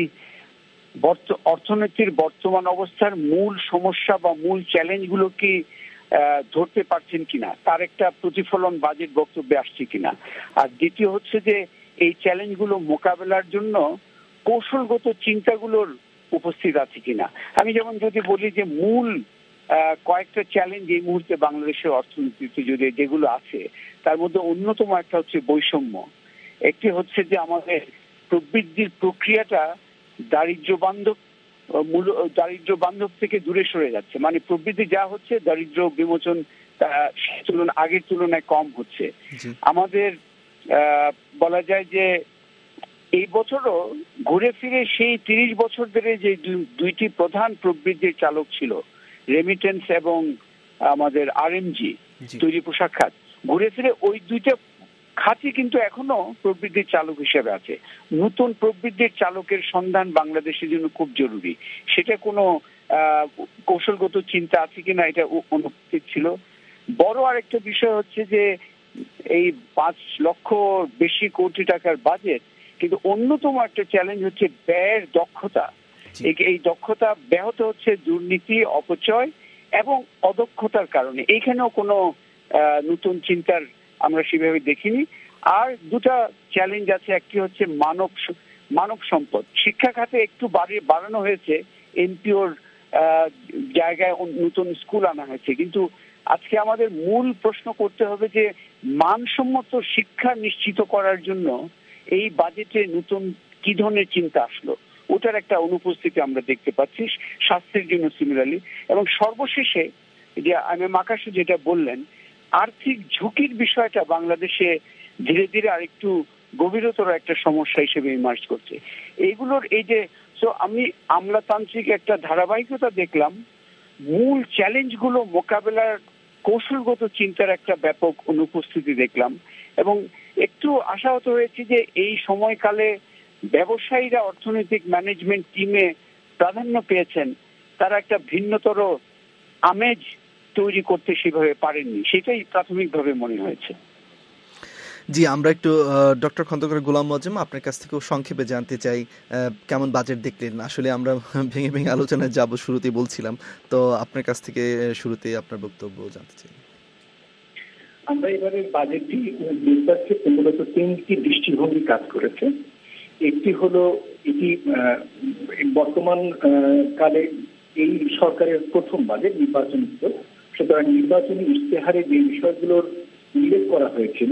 অর্থনীতির বর্তমান অবস্থার মূল সমস্যা বা মূল চ্যালেঞ্জগুলো কি ধরতে পারছেন কিনা, তার একটা প্রতিফলন বাজেট বক্তব্যে আসছে কিনা। আর দ্বিতীয় হচ্ছে যে এই চ্যালেঞ্জগুলো মোকাবেলার জন্য কৌশলগত চিন্তাগুলোর উপস্থিত আছে কিনা। আমি যেমন যদি বলি যে মূল কয়েকটা চ্যালেঞ্জ এই মুহূর্তে বাংলাদেশের অর্থনীতিতে যদি যেগুলো আছে, তার মধ্যে অন্যতম একটা হচ্ছে বৈষম্য। একটি হচ্ছে যে আমাদের প্রবৃদ্ধির প্রক্রিয়াটা দারিদ্র্য বান্ধব থেকে দূরে সরে যাচ্ছে। মানে প্রবৃদ্ধি যা হচ্ছে দারিদ্র্য বিমোচন আগের তুলনায় কম হচ্ছে। আমাদের বলা যায় যে এই বছরও ঘুরে ফিরে সেই 30 বছর ধরে যে দুইটি প্রধান প্রবৃদ্ধির চালক ছিল, রেমিটেন্স এবং আমাদের আরএমজি তৈরি পোশাক খাত, ঘুরে ফিরে ওই দুইটা খাতই কিন্তু এখনো প্রবৃদ্ধির চালক হিসেবে আছে। নতুন প্রবৃদ্ধির চালকের সন্ধান বাংলাদেশের জন্য খুব জরুরি। সেটা কোনো কৌশলগত চিন্তা আছে কিনা এটা অনুপস্থিত ছিল। বড় আরেকটা বিষয় হচ্ছে যে এই 5 লক্ষ বেশি কোটি টাকার বাজেট, কিন্তু অন্যতম একটা চ্যালেঞ্জ হচ্ছে ব্যয়ের দক্ষতা। এই দক্ষতা ব্যাহত হচ্ছে দুর্নীতি, অপচয় এবং অদক্ষতার কারণে। এইখানেও কোনো নতুন চিন্তার আমরা সেভাবে দেখিনি। আর দুটা চ্যালেঞ্জ আছে, একটি হচ্ছে মানব সম্পদ। শিক্ষা খাতে একটু বাড়ানো হয়েছে, এনপিওর জায়গায় নতুন স্কুল আনা হয়েছে, কিন্তু আজকে আমাদের মূল প্রশ্ন করতে হবে যে মানসম্মত শিক্ষা নিশ্চিত করার জন্য এই বাজেটে নতুন কি ধরনের চিন্তা আসলো, ওটার একটা অনুপস্থিতি আমরা দেখতে পাচ্ছি। স্বাস্থ্যের জন্য সিমিলারলি। এবং সর্বশেষে যে আকাশে যেটা বললেন, আর্থিক ঝুঁকির বিষয়টা বাংলাদেশে ধীরে ধীরে আরেকটু গভীরতর একটা সমস্যা হিসেবে ইমার্জ করছে। এইগুলোর এই যে আমি আমলাতান্ত্রিক একটা ধারাবাহিকতা দেখলাম, মূল চ্যালেঞ্জগুলো মোকাবেলার কৌশলগত চিন্তার একটা ব্যাপক অনুপস্থিতি দেখলাম, এবং একটু আশাহত হয়েছি যে এই সময়কালে ব্যবসায়ীরা অর্থনৈতিক ম্যানেজমেন্ট টিমে প্রাধান্য পেয়েছেন, তারা একটা ভিন্নতর আমেজ তৈরি করতে সেভাবে পারেননি, সেটাই প্রাথমিকভাবে মনে হয়েছে। জি, আমরা একটু ডক্টর খন্দকার গোলাম মোয়াজ্জেম আপনার কাছ থেকেও সংক্ষেপে জানতে চাই কেমন বাজেট দেখলেন। আসলে আমরা ভেঙে ভেঙে আলোচনায় যাব, শুরুতেই বলছিলাম, তো আপনার কাছ থেকে শুরুতেই আপনার বক্তব্য জানতে চাই। আমরা এবারের বাজেটটি দেখবার ক্ষেত্রে মূলত তিনটি দৃষ্টিভঙ্গি কাজ করেছে। একটি হলো এটি বর্তমান কালে এই সরকারের প্রথম বাজেট নির্বাচনী, সুতরাং নির্বাচনী ইশতেহারে যে বিষয়গুলোর উল্লেখ করা হয়েছিল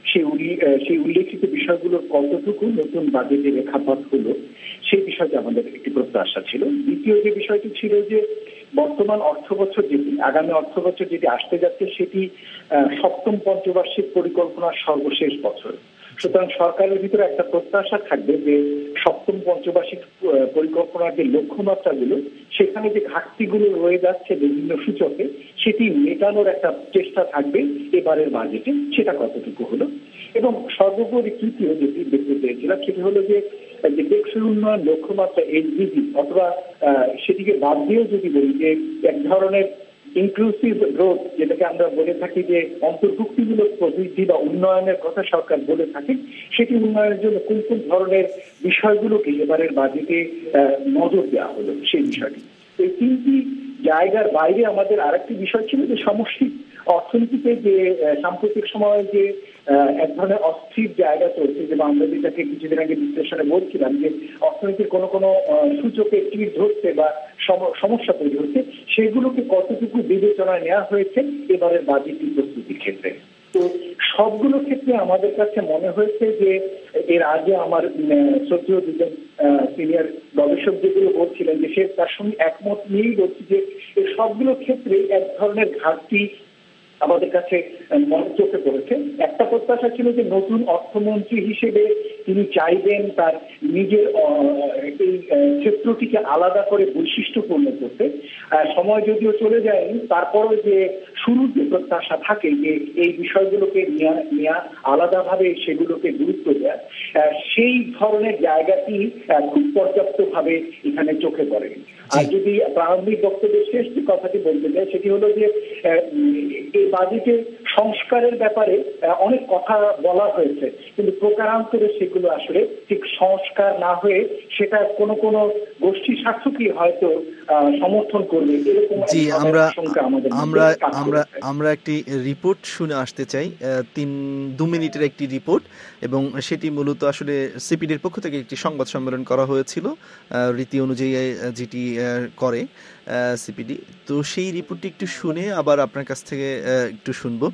সেই উল্লেখিত বিষয়গুলোর কতটুকু নতুন বাজেটে রেখাপাত হলো সেই বিষয়টি আমাদের একটি প্রত্যাশা ছিল। দ্বিতীয় যে বিষয়টি ছিল যে বর্তমান অর্থবছর যেটি, আগামী অর্থবছর যেটি আসতে যাচ্ছে, সেটি সপ্তম পঞ্চবার্ষিক পরিকল্পনার সর্বশেষ বছর। সুতরাং সরকারের ভিতরে একটা প্রত্যাশা থাকবে যে সপ্তম পঞ্চবার্ষিক পরিকল্পনার যে লক্ষ্যমাত্রাগুলো, সেখানে যে ঘাটতিগুলো রয়ে যাচ্ছে বিভিন্ন সূচকে, সেটি মেটানোর একটা চেষ্টা থাকবে এবারের বাজেটে। সেটা কতটুকু হলো। এবং সর্বোপরি তৃতীয় যেটি দেখতে পেয়েছিলাম সেটি হলো যে টেকসই উন্নয়ন লক্ষ্যমাত্রা SDG, অথবা সেটিকে বাদ দিয়েও যদি বলি যে এক ধরনের ইনক্লুসিভ গ্রোথ, যেটাকে আমরা বলে থাকি যে অন্তর্ভুক্তিমূলক প্রবৃদ্ধি বা উন্নয়নের কথা সরকার বলে থাকে, সেটি উন্নয়নের জন্য কোন কোন ধরনের বিষয়গুলোকে এবারের বাজেটে নজর দেওয়া হলো সেই বিষয়টি। এই তিনটি জায়গার বাইরে আমাদের আরেকটি বিষয় ছিল যে সমষ্টি অর্থনীতিতে যে সাম্প্রতিক সময়ে যে এক ধরনের অস্থির জায়গা চলছে, যে আমরা যেটাকে কিছুদিন আগে বিশ্লেষণে বলছিলাম যে অর্থনীতির কোনো কোনো সূচকে টিট ধরছে বা সমস্যা তৈরি হচ্ছে, সেগুলোকে কতটুকু বিবেচনায় নেওয়া হয়েছে এবারের বাজেটটি প্রস্তুতির ক্ষেত্রে। তো সবগুলো ক্ষেত্রে আমাদের কাছে মনে হয়েছে যে এর আগে আমার শ্রদ্ধেয় দুজন সিনিয়র গবেষক যেগুলো বলছিলেন যে সে তার সঙ্গে একমত নিয়েই বলছি যে এই সবগুলো ক্ষেত্রে এক ধরনের ঘাটতি আমাদের কাছে মনে চোখে পড়েছে। একটা প্রত্যাশা ছিল যে নতুন অর্থমন্ত্রী হিসেবে তিনি চাইবেন তার নিজের এই ক্ষেত্রটিকে আলাদা করে বৈশিষ্ট্যপূর্ণ করতে। সময় যদিও চলে যায়নি, তারপরও যে শুরুর যে প্রত্যাশা থাকে যে এই বিষয়গুলোকে নেওয়া আলাদাভাবে সেগুলোকে গুরুত্ব দেওয়া, সেই ধরনের জায়গাটি খুব পর্যাপ্তভাবে এখানে চোখে পড়েনি। আর যদি প্রারম্ভিক বক্তব্যের শেষ যে কথাটি বলতে চাই সেটি হলো যে এই বাজেটে সংস্কারের ব্যাপারে অনেক কথা বলা হয়েছে, কিন্তু প্রকারান্তরে সেগুলো আসলে ঠিক সংস্কার না হয়ে সেটা কোনো কোনো গোষ্ঠী স্বার্থকেই হয়তো সমর্থন করবে, এরকম আমরা একটি রিপোর্ট শুনে আসতে চাই, 2 মিনিটের একটি রিপোর্ট, এবং সেটি মূলত আসলে সিপিডির পক্ষ থেকে একটি সংবাদ সম্মেলন করা হয়েছিল রীতি অনুযায়ী যেটি করে সিপিডি। তো সেই রিপোর্টটি একটু শুনে আবার আপনার কাছ থেকে একটু শুনবো।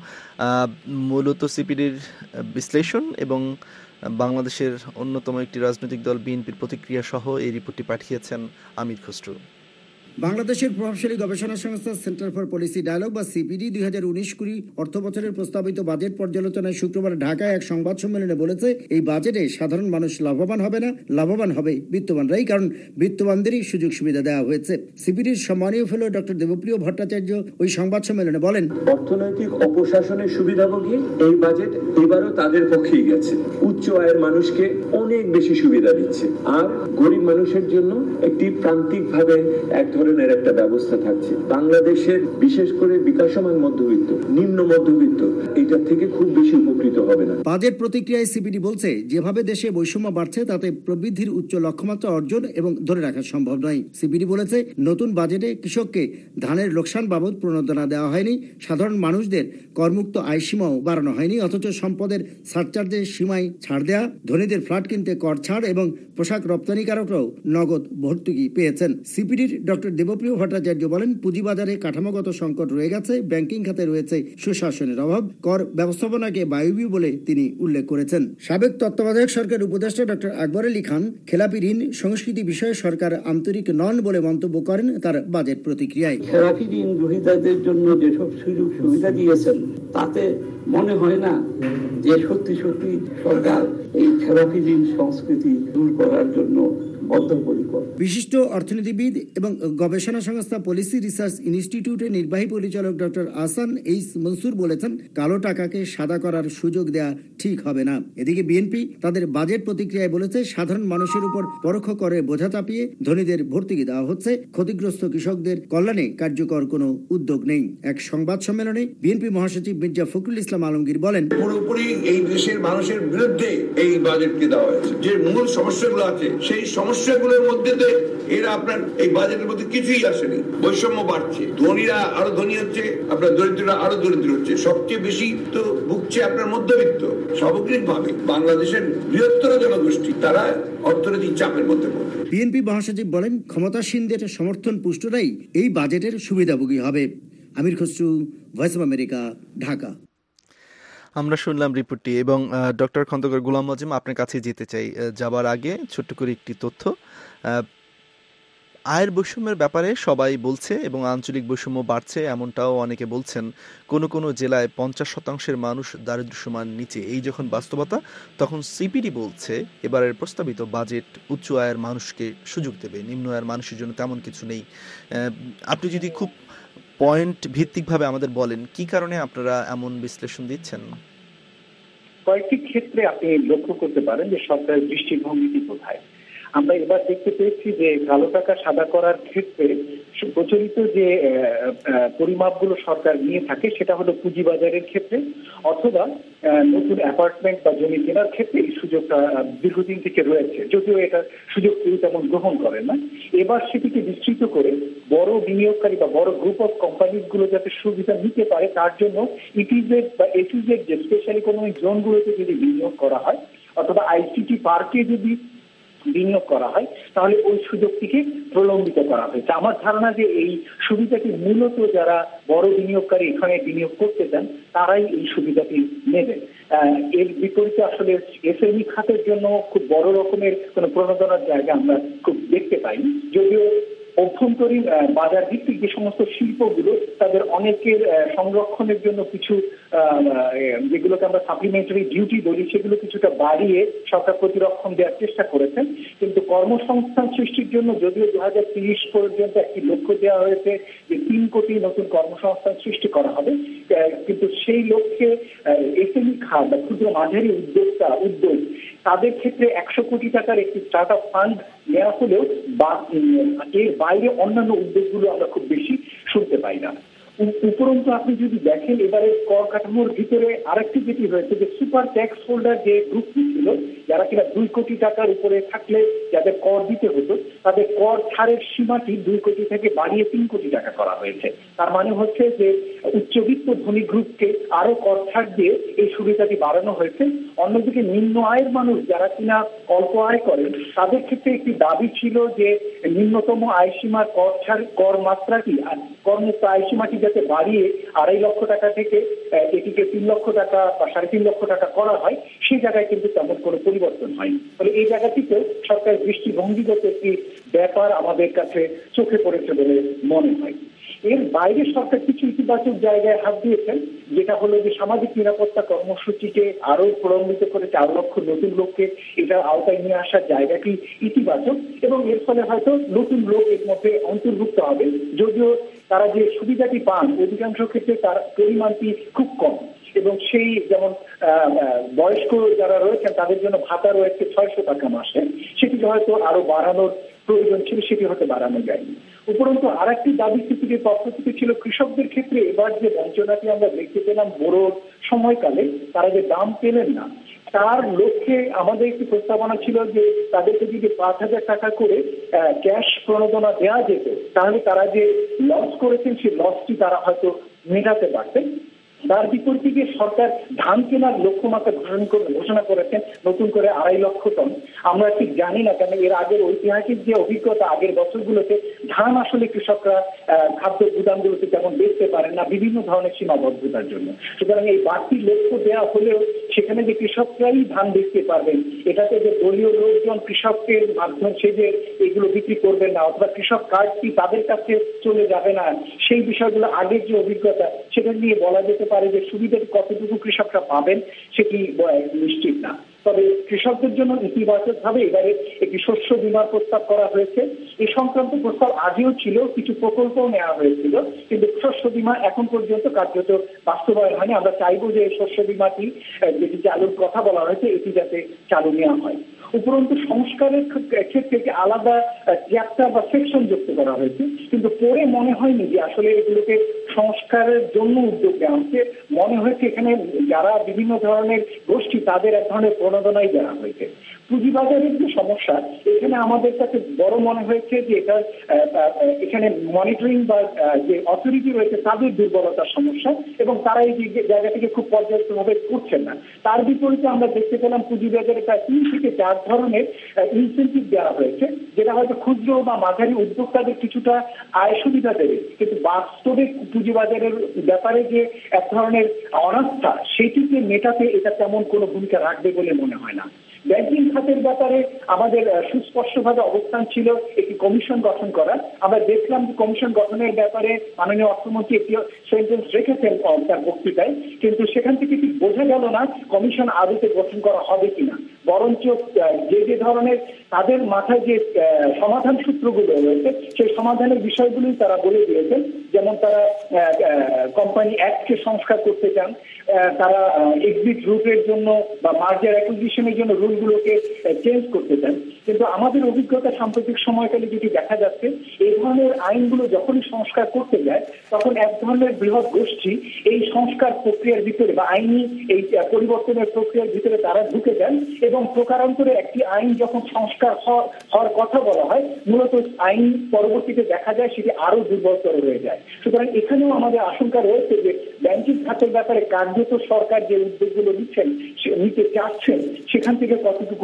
মূলত সিপিডির বিশ্লেষণ এবং বাংলাদেশের অন্যতম একটি রাজনৈতিক দল বিএনপির প্রতিক্রিয়া সহ এই রিপোর্টটি পাঠিয়েছেন আমির খসরু। বাংলাদেশের প্রভাবশালী গবেষণা সংস্থা সেন্টার ফর পলিসি ডায়ালগ বা সিপিডি 2019-20 অর্থ বছরের প্রস্তাবিত বাজেট পর্যালোচনায় শুক্রবার ঢাকায় এক সংবাদ সম্মেলনে বলেছে, এই বাজেটে সাধারণ মানুষ লাভবান হবে না, লাভবান হবে বিত্তবানরাই, কারণ বিত্তবানদেরই সুযোগ সুবিধা দেওয়া হয়েছে। সিপিডির সম্মানীয় ফেলো ডক্টর দেবপ্রিয় ভট্টাচার্য ওই সংবাদ সম্মেলনে বলেন, অর্থনৈতিক অপশাসনের সুবিধাভোগী এই বাজেট এবারও তাদের পক্ষেই গেছে। উচ্চ আয়ের মানুষকে অনেক বেশি সুবিধা দিচ্ছে, আর গরিব মানুষের জন্য একটি প্রান্তিকভাবে এক ধরনের একটা ব্যবস্থা থাকছে। বাংলাদেশের বিশেষ করে বিকাশমান মধ্যবিত্ত, নিম্ন মধ্যবিত্ত এটা থেকে খুব বেশি উপকৃত হবে না। বাজেট প্রতিক্রিয়ায় সিপিডি বলছে, যেভাবে দেশে বৈষম্য বাড়ছে তাতে প্রবৃদ্ধির উচ্চ লক্ষ্যমাত্রা অর্জন এবং ধরে রাখা সম্ভব নয়। সিপিডি বলেছে, নতুন বাজেটে কৃষককে ধানের লোকসান বাবদ প্রণোদনা দেওয়া হয়নি, সাধারণ মানুষদের করমুক্ত আয় সীমাও বাড়ানো হয়নি, অথচ সম্পদের সারচার্জের সীমায় ছাড় দেয়া, ধনীদের ফ্ল্যাট কিনতে কর ছাড় এবং পোশাক রপ্তানিকারকরাও নগদ ভর্তুকি পেয়েছেন। সিপিডির ডক্টর দেবপ্রিয় ভট্টাচার্য বলেন, পুঁজিবাজারে কাঠামোগত সংকট রয়ে গেছে, ব্যাংকিং খাতে রয়েছে সুশাসনের অভাব, কর ব্যবস্থাপনাকে বায়বীয় বলে তিনি উল্লেখ করেছেন। সাবেক তত্ত্বাবধায়ক সরকার উপদেষ্টা ডক্টর আকবর আলী খান খেলাপি ঋণ সংস্কৃতি বিষয়ে সরকার আন্তরিক নন বলে মন্তব্য করেন তার বাজেট প্রতিক্রিয়ায়। খেলাপি ঋণ গ্রহীতাদের জন্য যেসব সুযোগ সুবিধা দিয়েছেন তাতে মনে হয় না যে সত্যি সত্যি সরকার এই খেলাপি ঋণ সংস্কৃতি দূর করার জন্য বদ্ধপরিকর। বিশিষ্ট অর্থনীতিবিদ এবং গবেষণা সংস্থা পলিসি রিসার্চ ইনস্টিটিউটের নির্বাহী পরিচালক ডক্টর আহসান এইস মনসুর বলেছেন, কালো টাকাকে সাদা করার সুযোগ দেয়া ঠিক হবে না। এদিকে বিএনপি তাদের বাজেট প্রতিক্রিয়ায় বলেছে, সাধারণ মানুষের উপর পরোক্ষ করে বোঝা চাপিয়ে ধনীদের ভর্তুকি দেওয়া হচ্ছে, ক্ষতিগ্রস্ত কৃষকদের কল্যাণে কার্যকর কোনো উদ্যোগ নেই। এক সংবাদ সম্মেলনে বিএনপি মহাসচিব মির্জা ফখরুল ইসলাম ইসলাম আলমগীর বলেন, পুরোপুরি এই দেশের মানুষের বিরুদ্ধে এই বাজেটকে দেওয়া হয়েছে। যে মূল সমস্যাগুলো আছে সেই সমস্যাগুলোর মধ্যে এরা আপনার এই বাজেটের মধ্যে কিছুই আসেনি। বৈষম্য বাড়ছে, ধনীরা আরো ধনী হচ্ছে, আপনার দরিদ্ররা আরো দরিদ্র হচ্ছে, সবচেয়ে বেশি তো ভুগছে আপনার মধ্যবিত্ত। সামগ্রিক ভাবে বাংলাদেশের বৃহত্তর জনগোষ্ঠী তারা অর্থনৈতিক চাপের মধ্যে পড়বে। বিএনপি মহাসচিব বলেন, ক্ষমতাসীনদের সমর্থন পুষ্টরাই এই বাজেটের সুবিধাভোগী হবে। Amir Khasru, voice of America, Dhaka. আমরা শুনলাম রিপোর্টটি এবং ডক্টর খন্দকার গোলাম মজিম, আপনার কাছে যেতে চাই। যাবার আগে ছোট্ট করে একটি তথ্য। আয়ের বৈষম্যের ব্যাপারে সবাই বলছে এবং আঞ্চলিক বৈষম্য বাড়ছে এমনটাও অনেকে বলছেন। কোনো কোনো জেলায় 50% মানুষ দারিদ্র্যসীমার নিচে। এই যখন বাস্তবতা, তখন সিপিডি বলছে এবারের প্রস্তাবিত বাজেট উচ্চ আয়ের মানুষকে সুযোগ দেবে, নিম্ন আয়ের মানুষের জন্য তেমন কিছু নেই। আপনি যদি খুব পয়েন্ট ভিত্তিকভাবে আমাদের বলেন কি কারণে আপনারা এমন বিশ্লেষণ দিচ্ছেন? কয়েকটি ক্ষেত্রে আপনি লক্ষ্য করতে পারেন যে সরকারের দৃষ্টিভঙ্গিটি কোথায়। আমরা এবার দেখতে পেয়েছি যে কালো টাকা সাদা করার ক্ষেত্রে প্রচলিত যে পরিমাপগুলো সরকার নিয়ে থাকে সেটা হলো পুঁজিবাজারের ক্ষেত্রে অথবা নতুন অ্যাপার্টমেন্ট বা জমি কেনার ক্ষেত্রে এই সুযোগটা দীর্ঘদিন থেকে রয়েছে, যদিও এটা সুযোগ কেউ তেমন গ্রহণ করে না। এবার সেটিকে বিস্তৃত করে বড় বিনিয়োগকারী বা বড় গ্রুপ অফ কোম্পানিজ গুলো যাতে সুবিধা নিতে পারে তার জন্য ইপিজেড বা এপিজেড যে স্পেশাল ইকোনমিক জোনগুলোতে যদি বিনিয়োগ করা হয় অথবা আইসিটি পার্কে যদি বিনিয়োগ করা হয় তাহলে ওই সুযোগটিকে প্রলম্বিত করা হয়েছে। আমার ধারণা যে এই সুবিধাটি মূলত যারা বড় বিনিয়োগকারী এখানে বিনিয়োগ করতে চান তারাই এই সুবিধাটি নেবেন। এর বিপরীতে আসলে এসএমই খাতের জন্য খুব বড় রকমের কোনো প্রণোদনার জায়গা আমরা খুব দেখতে পাইনি, যদিও অভ্যন্তরীণ বাজার ভিত্তিক যে সমস্ত শিল্পগুলো তাদের অনেকের সংরক্ষণের জন্য কিছু যেগুলোকে আমরা সাপ্লিমেন্টারি ডিউটি বলি সেগুলো কিছুটা বাড়িয়ে সরকার প্রতিরক্ষণ দেওয়ার চেষ্টা করেছেন। কিন্তু কর্মসংস্থান সৃষ্টির জন্য যদিও 2030 পর্যন্ত একটি লক্ষ্য দেওয়া হয়েছে যে 3 কোটি নতুন কর্মসংস্থান সৃষ্টি করা হবে, কিন্তু সেই লক্ষ্যে এসএমই খাত বা ক্ষুদ্র মাঝারি উদ্যোগ তাদের ক্ষেত্রে 100 কোটি টাকার একটি স্টার্ট আপ ফান্ড নেওয়া হলেও এর বাইরে অন্যান্য উদ্যোগগুলো আমরা খুব বেশি শুনতে পাই না। উপরন্তু আপনি যদি দেখেন এবারে কর কাঠামোর ভিতরে আরেকটি যেটি হয়েছে যে সুপার ট্যাক্স হোল্ডার যে গ্রুপটি ছিল যারা কিনা 2 কোটি টাকার উপরে থাকলে যাদের কর দিতে হতো তাদের কর ছাড়ের সীমাটি 2 কোটি থেকে বাড়িয়ে 3 কোটি টাকা করা হয়েছে। তার মানে হচ্ছে যে উচ্চবিত্ত ধনী গ্রুপকে আরো কর ছাড় দিয়ে এই সুবিধাটি বাড়ানো হয়েছে। অন্যদিকে নিম্ন আয়ের মানুষ যারা কিনা অল্প আয় করেন তাদের ক্ষেত্রে একটি দাবি ছিল যে নিম্নতম আয় সীমার কর মাত্রাটি করমুক্ত আয় সীমাটি যাতে বাড়িয়ে 2.5 লক্ষ টাকা থেকে এটিকে 3 লক্ষ টাকা বা 3.5 লক্ষ টাকা করা হয়, সেই জায়গায় কিন্তু তেমন কোনো পরিবর্তন হয়নি। ফলে এই জায়গাটিতে সরকারের দৃষ্টিভঙ্গিগত একটি ব্যাপার আমাদের কাছে চোখে পড়েছে বলে মনে হয়। এর বাইরে সরকার কিছু ইতিবাচক জায়গায় হাত দিয়েছেন, যেটা হলো যে সামাজিক নিরাপত্তা কর্মসূচিকে আরো প্রলম্বিত করে 4 লক্ষ নতুন লোককে এটার আওতায় নিয়ে আসার জায়গাটি ইতিবাচক এবং এর ফলে হয়তো নতুন লোক এর মধ্যে অন্তর্ভুক্ত হবে, যদিও তারা যে সুবিধাটি পান অধিকাংশ ক্ষেত্রে তার পরিমাণটি খুব কম এবং সেই যেমন বয়স্ক যারা রয়েছেন তাদের জন্য ভাতা রয়েছে 600 টাকা মাসে, সেটি হয়তো আরো বাড়ানোর প্রয়োজন ছিল, সেটি হয়তো বাড়ানো যায়নি। উপরন্তু আরেকটি দাবি সিপিডির পক্ষ থেকে ছিল কৃষকদের ক্ষেত্রে এবার যে বঞ্চনাটি আমরা দেখতে পেলাম বড় সময়কালে তারা যে দাম পেলেন না তার লক্ষ্যে আমাদের একটি প্রস্তাবনা ছিল যে তাদেরকে যদি 5,000 টাকা করে ক্যাশ প্রণোদনা দেওয়া যেত তাহলে তারা যে লস করেছেন সেই লসটি তারা হয়তো মেটাতে পারতেন। তার বিপরীতে গিয়ে সরকার ধান কেনার লক্ষ্যমাত্রা ঘোষণা করেছেন নতুন করে 2.5 লক্ষ টন। আমরা ঠিক জানি না কেন এর আগের ঐতিহাসিক যে অভিজ্ঞতা আগের বছরগুলোতে ধান আসলে কৃষকরা খাদ্য গুদামগুলোতে তেমন বেচতে পারেন না বিভিন্ন ধরনের সীমাবদ্ধতার জন্য। সুতরাং এই বাড়তি লক্ষ্য দেওয়া হলেও সেখানে যে কৃষকরাই ধান বেচতে পারবেন, এটাতে যে দলীয় লোকজন কৃষকের মাধ্যমে সে যে এগুলো বিক্রি করবেন না অথবা কৃষক কার্ডটি তাদের কাছে চলে যাবে না, সেই বিষয়গুলো আগের যে অভিজ্ঞতা সেটা নিয়ে বলা যেতে পারে যে সুবিধাটি কতটুকু কৃষকরা পাবেন সেটি নিশ্চিত না। তবে কৃষকদের জন্য ইতিবাচক ভাবে এবারে একটি শস্য বীমার প্রস্তাব করা হয়েছে। এই সংক্রান্ত প্রস্তাব আগেও ছিল, কিছু প্রকল্প নেওয়া হয়েছিল, কিন্তু শস্য বীমা এখন পর্যন্ত কার্যত বাস্তবায়ন হয়নি। আমরা চাইবো যে শস্য বীমাটি যেটি চালুর কথা বলা হয়েছে এটি যাতে চালু নেওয়া হয়। উপরন্তু সংস্কারের ক্ষেত্রে একটি আলাদা চ্যাপ্টার বা সেকশন যুক্ত করা হয়েছে, কিন্তু পরে মনে হয়নি যে আসলে এগুলোকে সংস্কারের জন্য উদ্যোগ নেওয়া হচ্ছে। মনে হয়েছে এখানে যারা বিভিন্ন ধরনের গোষ্ঠী তাদের এক ধরনের প্রণোদনাই দেওয়া হয়েছে। পুঁজিবাজারের যে সমস্যা, এখানে আমাদের কাছে বড় মনে হয়েছে যে এটা এখানে মনিটরিং বা যে অথরিটি রয়েছে তাদের দুর্বলতার সমস্যা, এবং তারা এই জায়গাটিকে খুব পর্যাপ্তভাবে করছেন না। তার বিপরীতে আমরা দেখতে পেলাম পুঁজিবাজারে প্রায় 3 থেকে 4 ধরনের ইনসেন্টিভ দেওয়া হয়েছে, যেটা হয়তো ক্ষুদ্র বা মাঝারি উদ্যোক্তাদের কিছুটা আয় সুবিধা দেবে, কিন্তু বাস্তবে পুঁজিবাজারের ব্যাপারে যে এক ধরনের অনাস্থা সেটিকে মেটাতে এটা তেমন কোনো ভূমিকা রাখবে বলে মনে হয় না। ব্যাংকিং খাতের ব্যাপারে আমাদের সুস্পষ্টভাবে অবস্থান ছিল একটি কমিশন গঠন করা। আমরা দেখলাম যে কমিশন গঠনের ব্যাপারে মাননীয় অর্থমন্ত্রী একটি সেন্টেন্স রেখেছেন তার বক্তৃতায়, কিন্তু সেখান থেকে ঠিক বোঝা গেল না কমিশন আদতে গঠন করা হবে কিনা। বরঞ্চ যে ধরনের তাদের মাথায় যে সমাধান সূত্রগুলো রয়েছে সেই সমাধানের বিষয়গুলোই তারা বলে দিয়েছেন। যেমন তারা কোম্পানি অ্যাক্টকে সংস্কার করতে চান, তারা এক্সিট রুটের জন্য বা মার্জার অ্যাকুইজিশনের জন্য রুলগুলোকে চেঞ্জ করতে চান। কিন্তু আমাদের অভিজ্ঞতা সাম্প্রতিক সময়কালে যেটি দেখা যাচ্ছে, এই ধরনের আইনগুলো যখনই সংস্কার করতে যায় তখন এক ধরনের বৃহৎ গোষ্ঠী এই সংস্কার প্রক্রিয়ার ভিতরে বা আইনি এই পরিবর্তনের প্রক্রিয়ার ভিতরে তারা ঢুকে যান, এবং প্রকারান্তরে একটি আইন যখন সংস্কার হওয়ার কথা বলা হয়, মূলত আইন পরবর্তীতে দেখা যায় সেটি আরো দুর্বলতর হয়ে যায়। সুতরাং এখানেও আমাদের আশঙ্কা রয়েছে যে ব্যাংকিং খাতের ব্যাপারে কার্যত সরকার যে উদ্যোগগুলো নিতে চাচ্ছেন সেখান থেকে কতটুকু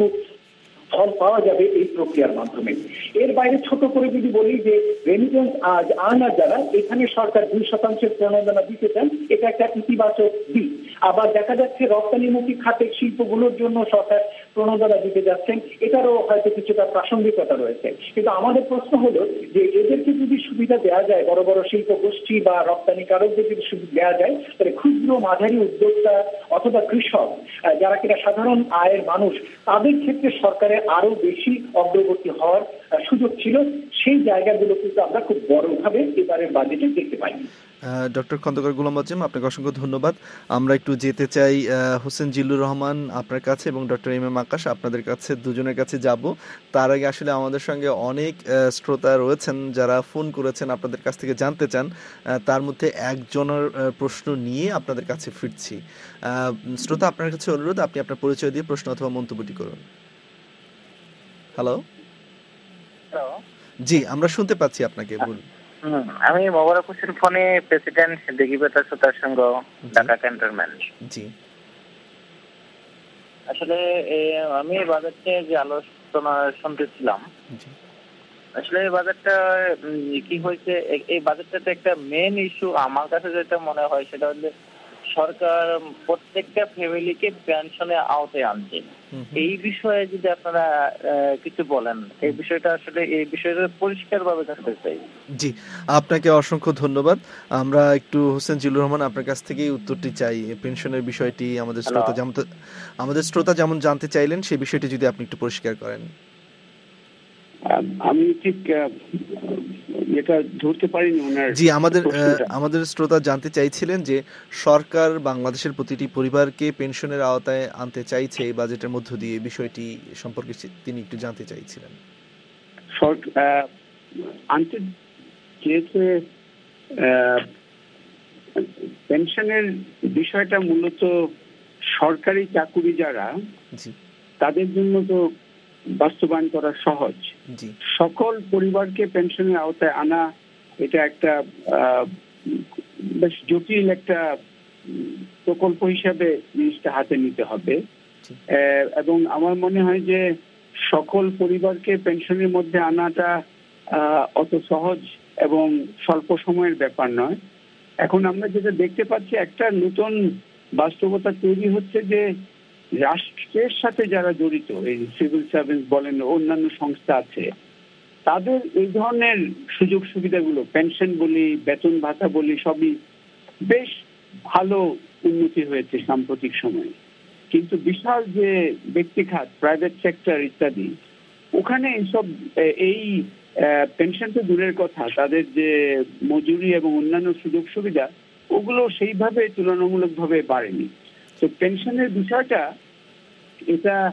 ফল পাওয়া যাবে এই প্রক্রিয়ার মাধ্যমে। এর বাইরে ছোট করে যদি বলি যে রেমিটেন্স আনার যারা এখানে সরকার 2% প্রণোদনা দিতে চান, এটা একটা ইতিবাচক দিক। আবার দেখা যাচ্ছে রপ্তানিমুখী খাতের শিল্পগুলোর জন্য সরকার প্রণোদনা দিতে যাচ্ছেন, এটারও হয়তো কিছুটা প্রাসঙ্গিকতা রয়েছে। কিন্তু আমাদের প্রশ্ন হলো যে এদেরকে যদি সুবিধা দেওয়া যায়, বড় বড় শিল্প গোষ্ঠী বা রপ্তানিকারকদের যদি সুবিধা দেওয়া যায়, তাহলে ক্ষুদ্র মাঝারি উদ্যোক্তা অথবা কৃষক যারা কিনা সাধারণ আয়ের মানুষ, তাদের ক্ষেত্রে সরকারের আরো বেশি অগ্রগতি হওয়ার সুযোগ ছিল। সেই জায়গাগুলো কিন্তু আমরা খুব বড়ভাবে এবারের বাজেটে দেখতে পাই। ডক্টর খন্দকার গোলাম আযম, আপনাকে অসংখ্য ধন্যবাদ। আমরা একটু যেতে চাই হোসেন জিল্লুর রহমান আপনার কাছে এবং ডক্টর এম এম আকাশ আপনাদের কাছে, দুজনের কাছে যাব। তার আগে আসলে আমাদের সঙ্গে অনেক শ্রোতা রয়েছেন যারা ফোন করেছেন, আপনাদের কাছ থেকে জানতে চান। তার মধ্যে একজনের প্রশ্ন নিয়ে আপনাদের কাছে ফিরছি। শ্রোতা, আপনার কাছে অনুরোধ, আপনি আপনার পরিচয় দিয়ে প্রশ্ন অথবা মন্তব্যটি করুন। হ্যালো, জি আমরা শুনতে পাচ্ছি আপনাকে, বলুন। আমি মোবারক হোসেন ফোনে, প্রেসিডেন্ট দিঘিবেতা শ্রোতার সংঘ, ঢাকা ক্যান্টনমেন্ট। জি, আসলে আমি বাজেটে যে আলোচনা শুনতেছিলাম, আসলে এই বাজেটটা কি হয়েছে, এই বাজেটটাতে একটা মেন ইস্যু আমার কাছে যেটা মনে হয় সেটা হচ্ছে সরকার প্রত্যেকটা ফ্যামিলিকে পেনশনের আওতায় আনছে। এই বিষয়ে যদি আপনারা কিছু বলেন, এই বিষয়টা আসলে এই বিষয়টা পরিষ্কারভাবে জানতে চাই। জি, আপনাকে অসংখ্য ধন্যবাদ। আমরা একটু হোসেন জিল্লুর রহমান আপনার কাছ থেকেই উত্তরটি চাই। পেনশনের বিষয়টি আমাদের শ্রোতা যেমন জানতে চাইলেন, সেই বিষয়টি যদি আপনি একটু পরিষ্কার করেন। আমি ঠিক এটা ধরতে পারিনি ওনার। জি, আমাদের শ্রোতা জানতে চাইছিলেন যে সরকার বাংলাদেশের প্রতিটি পরিবারকে পেনশনের আওতায় আনতে চাইছে এই বাজেটের মধ্য দিয়ে, বিষয়টি সম্পর্কে তিনি একটু জানতে চাইছিলেন। আনতে চেয়েছে পেনশনের বিষয়টা মূলত সরকারি চাকুরি যারা, তাদের জন্য তো বাস্তবায়ন করা সহজ। সকল পরিবারকে পেনশনের আওতায় আনা এটা একটা বেশ জটিল একটা প্রকল্প হিসাবে জিনিসটা হাতে নিতে হবে, এবং আমার মনে হয় যে সকল পরিবারকে পেনশনের মধ্যে আনাটা অত সহজ এবং স্বল্প সময়ের ব্যাপার নয়। এখন আমরা যেটা দেখতে পাচ্ছি, একটা নতুন বাস্তবতা তৈরি হচ্ছে যে রাষ্ট্রের সাথে যারা জড়িত, এই সিভিল সার্ভিস বলেন, অন্যান্য সংস্থা আছে, তাদের এই ধরনের সুযোগ সুবিধাগুলো, পেনশন বলি, বেতন ভাতা বলি, সবই বেশ ভালো উন্নতি হয়েছে সাম্প্রতিক সময়ে। কিন্তু বিশাল যে ব্যক্তি খাত, প্রাইভেট সেক্টর ইত্যাদি, ওখানে এইসব এই পেনশন তো দূরের কথা, তাদের যে মজুরি এবং অন্যান্য সুযোগ সুবিধা, ওগুলো সেইভাবে তুলনামূলকভাবে বাড়েনি। তো পেনশনের বিষয়টা, এটা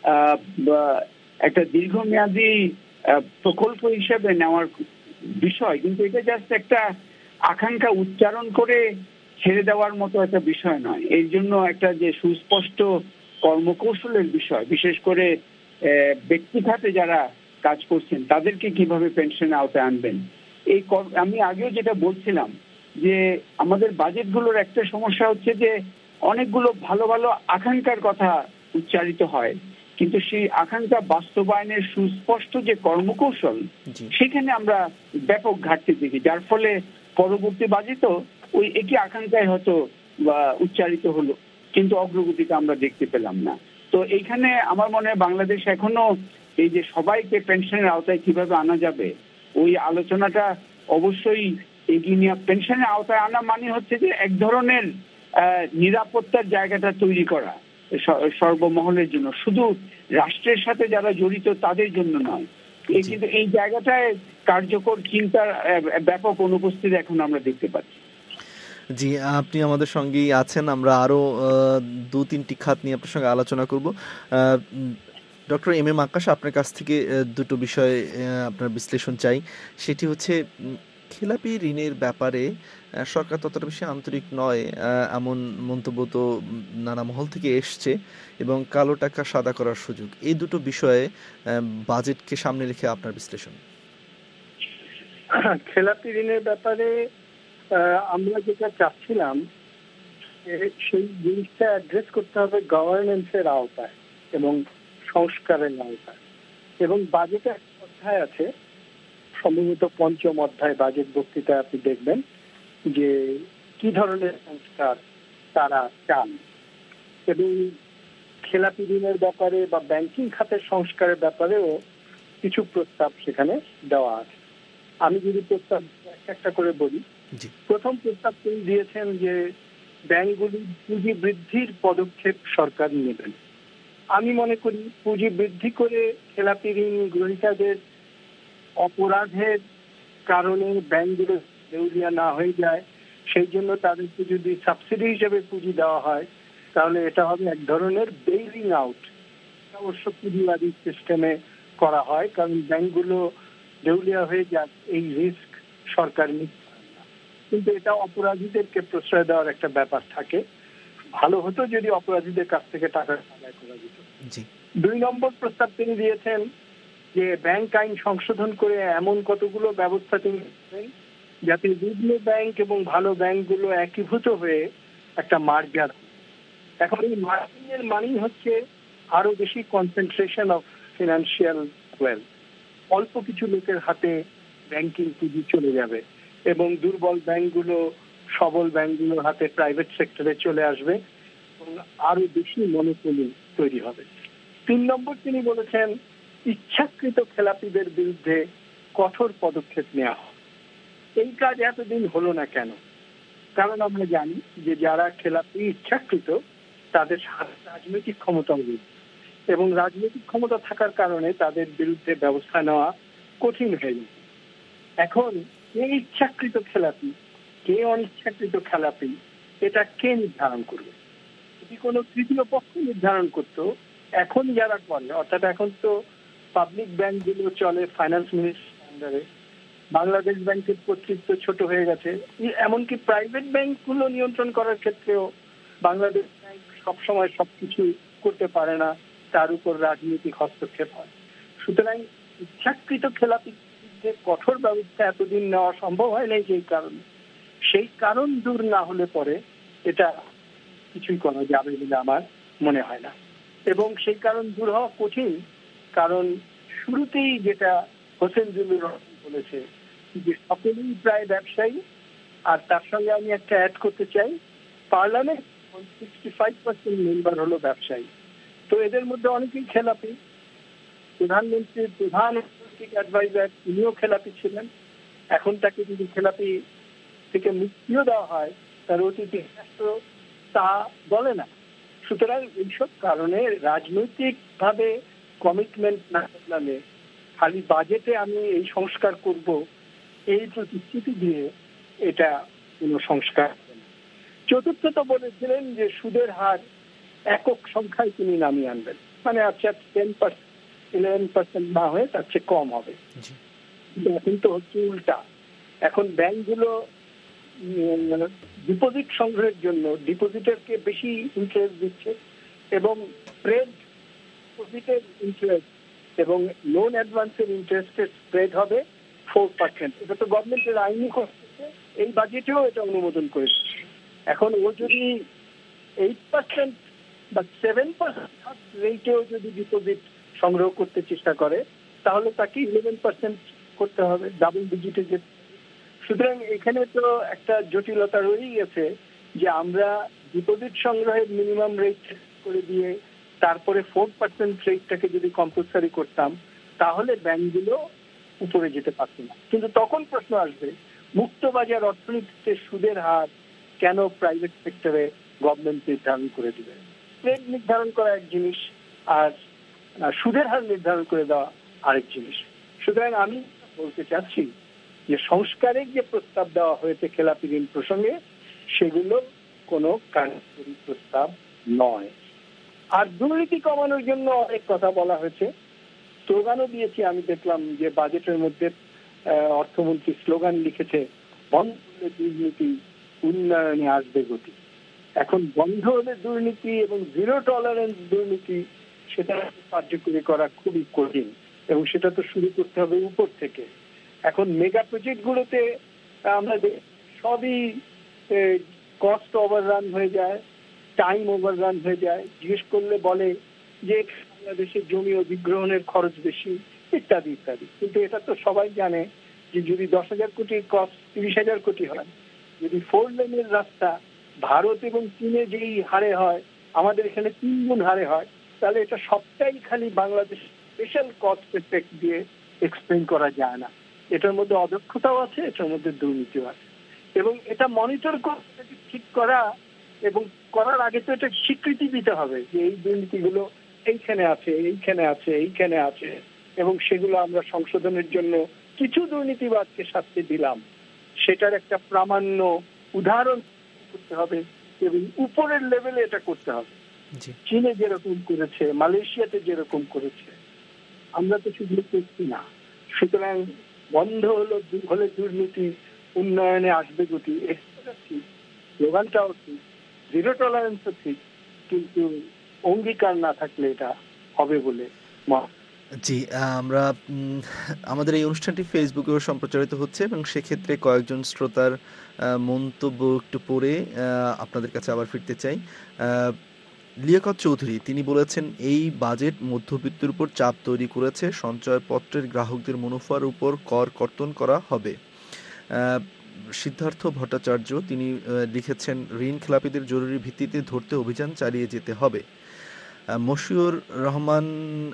একটা দীর্ঘমেয়াদী প্রকল্প হিসেবে নেওয়ার বিষয়, কিন্তু এটা জাস্ট একটা আকাঙ্ক্ষা উচ্চারণ করে ছেড়ে দেওয়ার মতো একটা বিষয় নয়। এই জন্য একটা যে সুস্পষ্ট কর্মকৌশলের বিষয়, বিশেষ করে ব্যক্তিখাতে যারা কাজ করছেন তাদেরকে কিভাবে পেনশনের আওতায় আনবেন। আমি আগেও যেটা বলছিলাম যে আমাদের বাজেটগুলোর একটা সমস্যা হচ্ছে যে অনেকগুলো ভালো ভালো আকাঙ্ক্ষার কথা উচ্চারিত হয়, কিন্তু সেই আকাঙ্ক্ষা বাস্তবায়নের সুস্পষ্ট যে কর্মকৌশল সেখানে আমরা ব্যাপক ঘাটতি দেখি, যার ফলে পরবর্তী বাজেটও ওই একই আকাঙ্ক্ষায় হয়তো উচ্চারিত হলো, কিন্তু অগ্রগতিটা আমরা দেখতে পেলাম না। তো এইখানে আমার মনে হয় বাংলাদেশ এখনো এই যে সবাইকে পেনশনের আওতায় কিভাবে আনা যাবে ওই আলোচনাটা অবশ্যই এগিয়ে নিয়ে পেনশনের আওতায় আনা মানে হচ্ছে যে এক ধরনের নিরাপত্তার জায়গাটা তৈরি করা সর্বমহলের জন্য, শুধু রাষ্ট্রের সাথে যারা জড়িত তাদের জন্য নয়। কিন্তু এই জায়গাটায় কার্যকর চিন্তার ব্যাপক অনুপস্থিতি এখন আমরা দেখতে পাচ্ছি। জি, আপনি আমাদের সঙ্গেই আছেন। আমরা আরো 2-3টি খাত নিয়ে আপনার সঙ্গে আলোচনা করব। ডক্টর এম এম আকাশ, আপনার কাছ থেকে দুটো বিষয়ে আপনার বিশ্লেষণ চাই। সেটি হচ্ছে খেলাপি ঋণের ব্যাপারে সরকার ততটা বেশি আন্তরিক নয় এমন মন্তব্য তো নানা মহল থেকে এসছে, এবং কালো টাকা সাদা করার সুযোগ, এই দুটো বিষয়ে বাজেটকে সামনে রেখে আপনার বিশ্লেষণ। খেলাপি ঋণের ব্যাপারে আমরা যেটা চাচ্ছিলাম সেই জিনিসটা অ্যাড্রেস করতে হবে গভর্নেন্সের আওতায় এবং সংস্কারের আওতায়। এবং বাজেটে একটা অধ্যায় আছে, সম্ভবত 5ম অধ্যায় বাজেট বক্তৃতা, আপনি দেখবেন যে কি ধরনের সংস্কার তারা চান, এবং খেলাপি ঋণের ব্যাপারে বা ব্যাংকিং খাতের সংস্কারের ব্যাপারেও কিছু প্রস্তাব সেখানে দেওয়া আছে। আমি যদি প্রস্তাব একটা করে বলি, প্রথম প্রস্তাব তিনি দিয়েছেন যে ব্যাংকগুলির পুঁজি বৃদ্ধির পদক্ষেপ সরকার নেবেন। আমি মনে করি পুঁজি বৃদ্ধি করে খেলাপি ঋণ গ্রহীতাদের অপরাধের কারণে ব্যাংকগুলো দেউলিয়া না হয়ে যায়, সেই জন্য তাদেরকে যদি সাবসিডি হিসেবে পুঁজি দেওয়া হয় তাহলে এটা হবে এক ধরনের বেইলিং আউট। অবশ্য পুঁজিবাদী সিস্টেমে করা হয়, কারণ ব্যাংকগুলো দেউলিয়া হয়ে যাক এই রিস্ক সরকার নিচ্ছে না, কিন্তু এটা অপরাধীদেরকে প্রশ্রয় দেওয়ার একটা ব্যাপার থাকে। ভালো হতো যদি অপরাধীদের কাছ থেকে টাকা আদায় করা যেত। 2 নম্বর প্রস্তাব তিনি দিয়েছেন যে ব্যাংক আইন সংশোধন করে এমন কতগুলো ব্যবস্থা তিনি নেবেন যাতে নিম্ন ব্যাংক এবং ভালো ব্যাংকগুলো একীভূত হয়ে একটা মার্জার। এখন এই মার্জিনের মানেই হচ্ছে আরো বেশি কনসেন্ট্রেশন অফ ফিনান্সিয়াল ওয়েলথ। অল্প কিছু লোকের হাতে ব্যাংকিং পুঁজি চলে যাবে এবং দুর্বল ব্যাংকগুলো সবল ব্যাংকগুলোর হাতে প্রাইভেট সেক্টরে চলে আসবে এবং আরো বেশি মনোপলি তৈরি হবে। 3 নম্বর তিনি বলেছেন ইচ্ছাকৃত খেলাপিদের বিরুদ্ধে কঠোর পদক্ষেপ নেওয়া হয়। এই কাজ এতদিন হলো না কেন? কারণ আমরা জানি যে যারা খেলাপি ইচ্ছাকৃত তাদের রাজনৈতিক ক্ষমতা নেই, এবং রাজনৈতিক ক্ষমতা থাকার কারণে তাদের বিরুদ্ধে ব্যবস্থা নেওয়া কঠিন হয়ে যায়। এখন কে ইচ্ছাকৃত খেলাপি কে অনিচ্ছাকৃত খেলাপি এটা কে নির্ধারণ করবে? যদি কোনো তৃতীয় পক্ষ নির্ধারণ করতো, এখন যারা করে, অর্থাৎ এখন তো পাবলিক ব্যাংকগুলো চলে ফাইন্যান্স মিনিস্ট্রির আন্ডারে, বাংলাদেশ ব্যাংকের কর্তৃত্ব ছোট হয়ে গেছে, এমনকি প্রাইভেট ব্যাংকগুলো নিয়ন্ত্রণ করার ক্ষেত্রেও বাংলাদেশ ব্যাংক সবসময় সবকিছু করতে পারে না, তার উপর রাজনৈতিক হস্তক্ষেপ হয়। সুতরাং ইচ্ছাকৃত খেলাপিদের কঠোর ব্যবস্থা এতদিন নেওয়া সম্ভব হয় নাই সেই কারণ দূর না হলে পরে এটা কিছুই করা যাবে বলে আমার মনে হয় না। এবং সেই কারণ দূর হওয়া কঠিন, কারণ শুরুতেই যেটা হোসেন জিল্লুর রহমান বলেছে যে সকলেই প্রায় ব্যবসায়ী, আর তার সঙ্গে আমি একটা অ্যাড করতে চাই, পার্লামেন্ট 65% মেম্বার হলো ব্যবসায়ী। তো এদের মধ্যে অনেকেই খেলাপি। প্রধানমন্ত্রীর প্রধান অ্যাডভাইজার তিনিও খেলাপি ছিলেন। এখন তাকে যদি খেলাপি থেকে মুক্তিও দেওয়া হয় তার অতীত ইতিহাস তা বলে না। সুতরাং এইসব কারণে রাজনৈতিক ভাবে কমিটমেন্ট না করলে, খালি বাজেটে আমি এই সংস্কার করব এই প্রতিশ্রুতি দিয়ে এটা কোনো সংস্কার হবে না। চতুর্থত বলেছিলেন যে সুদের হার একক সংখ্যায় তিনি নামিয়ে আনবেন। মানে আছে 10%, 11% না হয়ে তার চেয়ে কম হবে। এখন তো হচ্ছে উল্টা, এখন ব্যাংকগুলো ডিপোজিট সংগ্রহের জন্য ডিপোজিটারকে বেশি ইন্টারেস্ট দিচ্ছে এবং স্প্রেড ডিপোজিটের ইন্টারেস্ট এবং লোন অ্যাডভান্সের ইন্টারেস্টের স্প্রেড হবে 4%। এটা তো গভর্নমেন্টের আইনি করতেছে, এই বাজেটেও এটা অনুমোদন করেছে। এখন ও যদি 8% বা 7% রেটেও যদি ডিপোজিট সংগ্রহ করতে চেষ্টা করে তাহলে তাকে 11% করতে হবে, ডাবল ডিজিটে যেতে। সুতরাং এখানে তো একটা জটিলতা রয়েই গেছে যে আমরা ডিপোজিট সংগ্রহের মিনিমাম রেট করে দিয়ে তারপরে 4% রেটটাকে যদি কম্পালসারি করতাম তাহলে ব্যাংকগুলো উপরে যেতে পারত না। কিন্তু তখন প্রশ্ন আসবে, মুক্তবাজার অর্থনীতিতে সুদের হার কেন প্রাইভেট সেক্টরে গভর্নমেন্ট নির্ধারণ করে দিবে? রেট নির্ধারণ করা এক জিনিস, আর সুদের হার নির্ধারণ করে দেওয়া আরেক জিনিস। সুতরাং আমি বলতে চাচ্ছি যে সংস্কারের যে প্রস্তাব দেওয়া হয়েছে খেলাপি ঋণ প্রসঙ্গে, সেগুলো কোনো কার্যকরী প্রস্তাব নয়। আর দুর্নীতি কমানোর জন্য অনেক কথা বলা হয়েছে, স্লোগানও দিয়েছি। আমি দেখলাম যে বাজেটের মধ্যে অর্থমন্ত্রী স্লোগান লিখেছে, বন্ধ হলে দুর্নীতি, উন্নয়নে আসবে গতি। এখন বন্ধ হলে দুর্নীতি এবং জিরো টলারেন্স দুর্নীতি সেটা কার্যকরী করা খুবই কঠিন এবং সেটা তো শুরু করতে হবে উপর থেকে। এখন মেগা প্রজেক্ট গুলোতে আমরা সবই কস্ট ওভাররান হয়ে যায়, টাইম ওভাররান হয়ে যায়। জিজ্ঞেস করলে বলে যে বাংলাদেশের জমি অধিগ্রহণের খরচ বেশি ইত্যাদি ইত্যাদি। কিন্তু এটা তো সবাই জানে যে যদি 10,000 কোটির কস্ট 30,000 কোটি হয়, যদি 4 লেনের রাস্তা ভারত এবং চীনে যেই হারে হয় আমাদের এখানে 3 গুণ হারে হয়, তাহলে এটা সবটাই খালি বাংলাদেশ স্পেশাল কস্ট এফেক্ট দিয়ে এক্সপ্লেন করা যায় না। এটার মধ্যে অদক্ষতাও আছে, এটার মধ্যে দুর্নীতিও আছে এবং এটা মনিটর করে ঠিক করা এবং করার আগে তো এটা স্বীকৃতি দিতে হবে যে এই দুর্নীতিগুলো এইখানে আছে, এইখানে আছে, এইখানে আছে এবং সেগুলো আমরা সংশোধনের জন্য কিছু দুর্নীতিবাদকে শাস্তি দিলাম, সেটার একটা প্রামাণ্য উদাহরণ করতে হবে এবং উপরের লেভেলে এটা করতে হবে। চীনে যেরকম করেছে, মালয়েশিয়াতে যেরকম করেছে, আমরা তো শুধু করছি না। সুতরাং বন্ধ হলে দুর্নীতি, উন্নয়নে আসবে গতি, এটা ঠিক, স্লোগানটাও ঠিক, জিরো টলারেন্সও ঠিক, কিন্তু অঙ্গীকার না থাকলে এটা হবে বলে জি। আমরা আমাদের এই অনুষ্ঠানটি ফেসবুকেও সম্প্রচারিত হচ্ছে এবং সেক্ষেত্রে কয়েকজন শ্রোতার মন্তব্য একটু পড়ে আপনাদের কাছে আবার ফিরতে চাই। লিয়াকত চৌধুরী তিনি বলেছেন, এই বাজেট মধ্যবিত্তের উপর চাপ তৈরি করেছে, সঞ্চয়পত্রের গ্রাহকদের মুনাফার উপর কর কর্তন করা হবে। সিদ্ধার্থ ভট্টাচার্য তিনি লিখেছেন, ঋণ খেলাপিদের জরুরি ভিত্তিতে ধরতে অভিযান চালিয়ে যেতে হবে। মশিউর রহমান,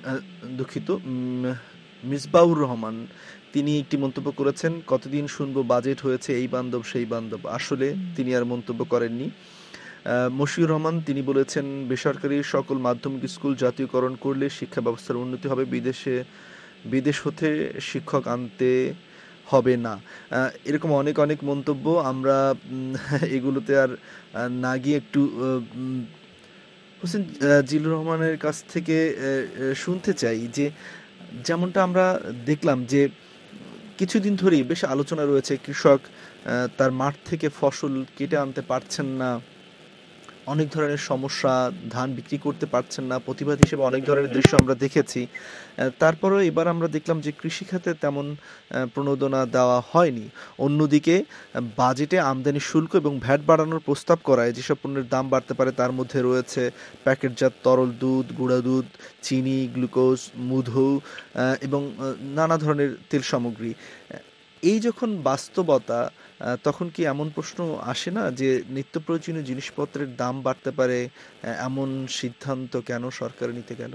মিসবাউর রহমান তিনি একটি মন্তব্য করেছেন, কতদিন শুনবো বাজেট হয়েছে এই বান্ধব সেই বান্ধব। আসলে তিনি আর মন্তব্য করেননি। মশিউর রহমান তিনি বলেছেন, বেসরকারি সকল মাধ্যমিক স্কুল জাতীয়করণ করলে শিক্ষা ব্যবস্থার উন্নতি হবে, বিদেশ হতে শিক্ষক আনতে হবে না। এরকম অনেক অনেক মন্তব্য। আমরা এগুলোতে আর না গিয়ে একটু হোসেন জিল্লুর রহমানের কাছ থেকে শুনতে চাই যে যেমনটা আমরা দেখলাম যে কিছুদিন ধরেই বেশ আলোচনা রয়েছে, কৃষক তার মাঠ থেকে ফসল কেটে আনতে পারছেন না, অনেক ধরনের সমস্যা, ধান বিক্রি করতে পারছেন না, প্রতিবাদ হিসেবে অনেক ধরনের দৃশ্য আমরা দেখেছি। তারপরেও এবার আমরা দেখলাম যে কৃষিখাতে তেমন প্রণোদনা দেওয়া হয়নি। অন্যদিকে বাজেটে আমদানি শুল্ক এবং ভ্যাট বাড়ানোর প্রস্তাব করায় যেসব পণ্যের দাম বাড়তে পারে তার মধ্যে রয়েছে প্যাকেটজাত তরল দুধ, গুঁড়া দুধ, চিনি, গ্লুকোজ, মধু এবং নানা ধরনের তেল সামগ্রী। এই যখন বাস্তবতা, তখন কি এমন প্রশ্ন আসে না যে নিত্য প্রয়োজনীয় জিনিসপত্রের দাম বাড়তে পারে, এমন সিদ্ধান্ত কেন সরকার নিতে গেল?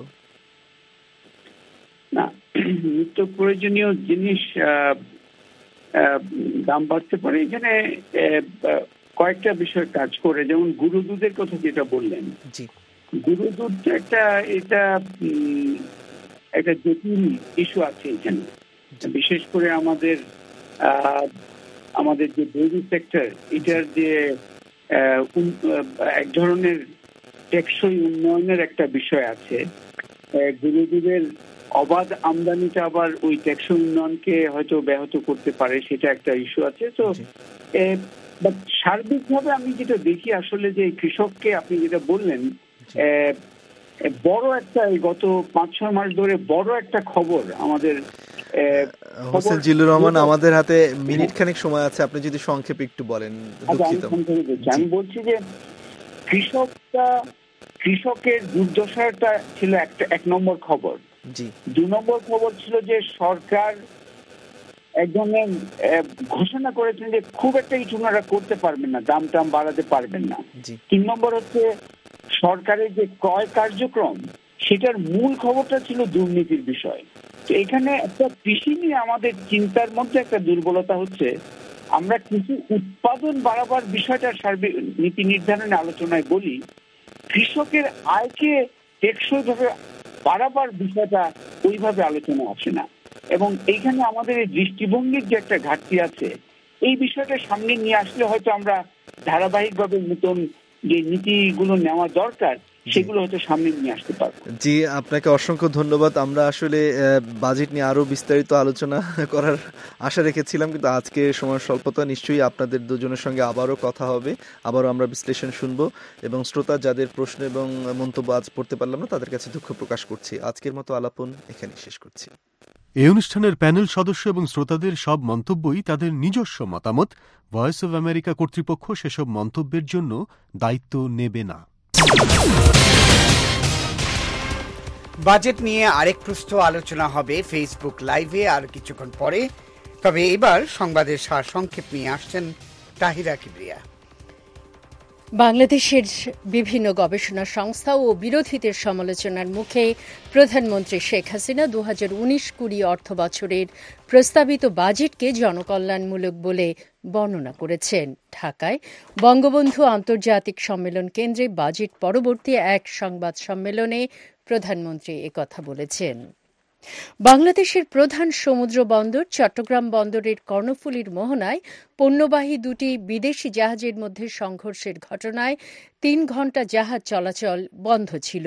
না, নিত্য প্রয়োজনীয় জিনিস দাম বাড়তে পারে এখানে কয়েকটা বিষয় কাজ করে। যেমন গুঁড়ো দুধের কথা যেটা বললেন, গুঁড়ো দুধ এটা জটিল ইস্যু আছে এখানে। বিশেষ করে আমাদের যে ডেইরি সেক্টর, এটার যে এক ধরনের টেকসই উন্নয়নের একটা বিষয় আছে। বিরোধীদের অবাধ আমদানিটা আবার ওই ট্যাক্স উন্নয়নকে হয়তো ব্যাহত করতে পারে, সেটা একটা ইস্যু আছে। তো সার্বিকভাবে আমি যেটা দেখি আসলে যে কৃষককে আপনি যেটা বললেন, বড় একটা গত 5-6 মাস ধরে বড় একটা খবর আমাদের। হোসেন জিল্লুর রহমান, আমাদের হাতে মিনিট খানিক সময় আছে, আপনি যদি সংক্ষেপে একটু বলেন। আমি বলছি যে কৃষকের দুর্দশাটা ছিল এক নম্বর খবর। 2 নম্বর খবর ছিল যে সরকার একজনের ঘোষণা করেছেন যে খুব একটা কিছু ওনারা করতে পারবেন না, দাম টাম বাড়াতে পারবেন না। 3 নম্বর হচ্ছে সরকারের যে ক্রয় কার্যক্রম, সেটার মূল খবরটা ছিল দুর্নীতির বিষয়। তো এখানে একটা কৃষি নিয়ে আমাদের চিন্তার মধ্যে একটা দুর্বলতা হচ্ছে, আমরা কৃষি উৎপাদন বাড়াবার বিষয়টা সার্বিক নীতি নির্ধারণে আলোচনায় বলি, কৃষকের আয়কে টেকসইভাবে বাড়াবার বিষয়টা ওইভাবে আলোচনা আসে না। এবং এইখানে আমাদের এই দৃষ্টিভঙ্গির যে একটা ঘাটতি আছে, এই বিষয়টা সামনে নিয়ে আসলে হয়তো আমরা ধারাবাহিকভাবে নতুন যে নীতিগুলো নেওয়া দরকার সেগুলো হয়তো সামনে নিয়ে আসতে পারবো। জি, আপনাকে অসংখ্য ধন্যবাদ। আমরা আসলে বাজেট নিয়ে আরো বিস্তারিত আলোচনা করার আশা রেখেছিলাম, কিন্তু আজকে সময় স্বল্পতা, নিশ্চয়ই আপনাদের দুজনের সঙ্গে আবারও কথা হবে, আবারও আমরা বিশ্লেষণ শুনবো, এবং শ্রোতা যাদের প্রশ্ন এবং মন্তব্য আজ পড়তে পারলাম না তাদের কাছে দুঃখ প্রকাশ করছি। আজকের মতো আলাপন এখানেই শেষ করছি। এই অনুষ্ঠানের প্যানেল সদস্য এবং শ্রোতাদের সব মন্তব্যই তাদের নিজস্ব মতামত। ভয়েস অব আমেরিকা কর্তৃপক্ষ সেসব মন্তব্যের জন্য দায়িত্ব নেবে না। বাজেট নিয়ে আরেক পৃষ্ঠ আলোচনা হবে ফেসবুক লাইভে আর কিছুক্ষণ পরে। তবে এবার সংবাদের সারসংক্ষেপ নিয়ে আসছেন তাহিরা কিবরিয়া। বাংলাদেশের বিভিন্ন গবেষণা সংস্থা ও বিরোধীদের সমালোচনার মুখে প্রধানমন্ত্রী শেখ হাসিনা 2019-20 অর্থ বছরের প্রস্তাবিত বাজেটকে জনকল্যাণমূলক বলে বর্ণনা করেছেন। ঢাকায় বঙ্গবন্ধু আন্তর্জাতিক সম্মেলন কেন্দ্রে বাজেট পরবর্তী এক সংবাদ সম্মেলনে প্রধানমন্ত্রী একথা বলেছেন। বাংলাদেশের প্রধান সমুদ্র বন্দর চট্টগ্রাম বন্দরের কর্ণফুলীর মোহনায় পণ্যবাহী 2টি বিদেশি জাহাজের মধ্যে সংঘর্ষের ঘটনায় 3 ঘণ্টা জাহাজ চলাচল বন্ধ ছিল।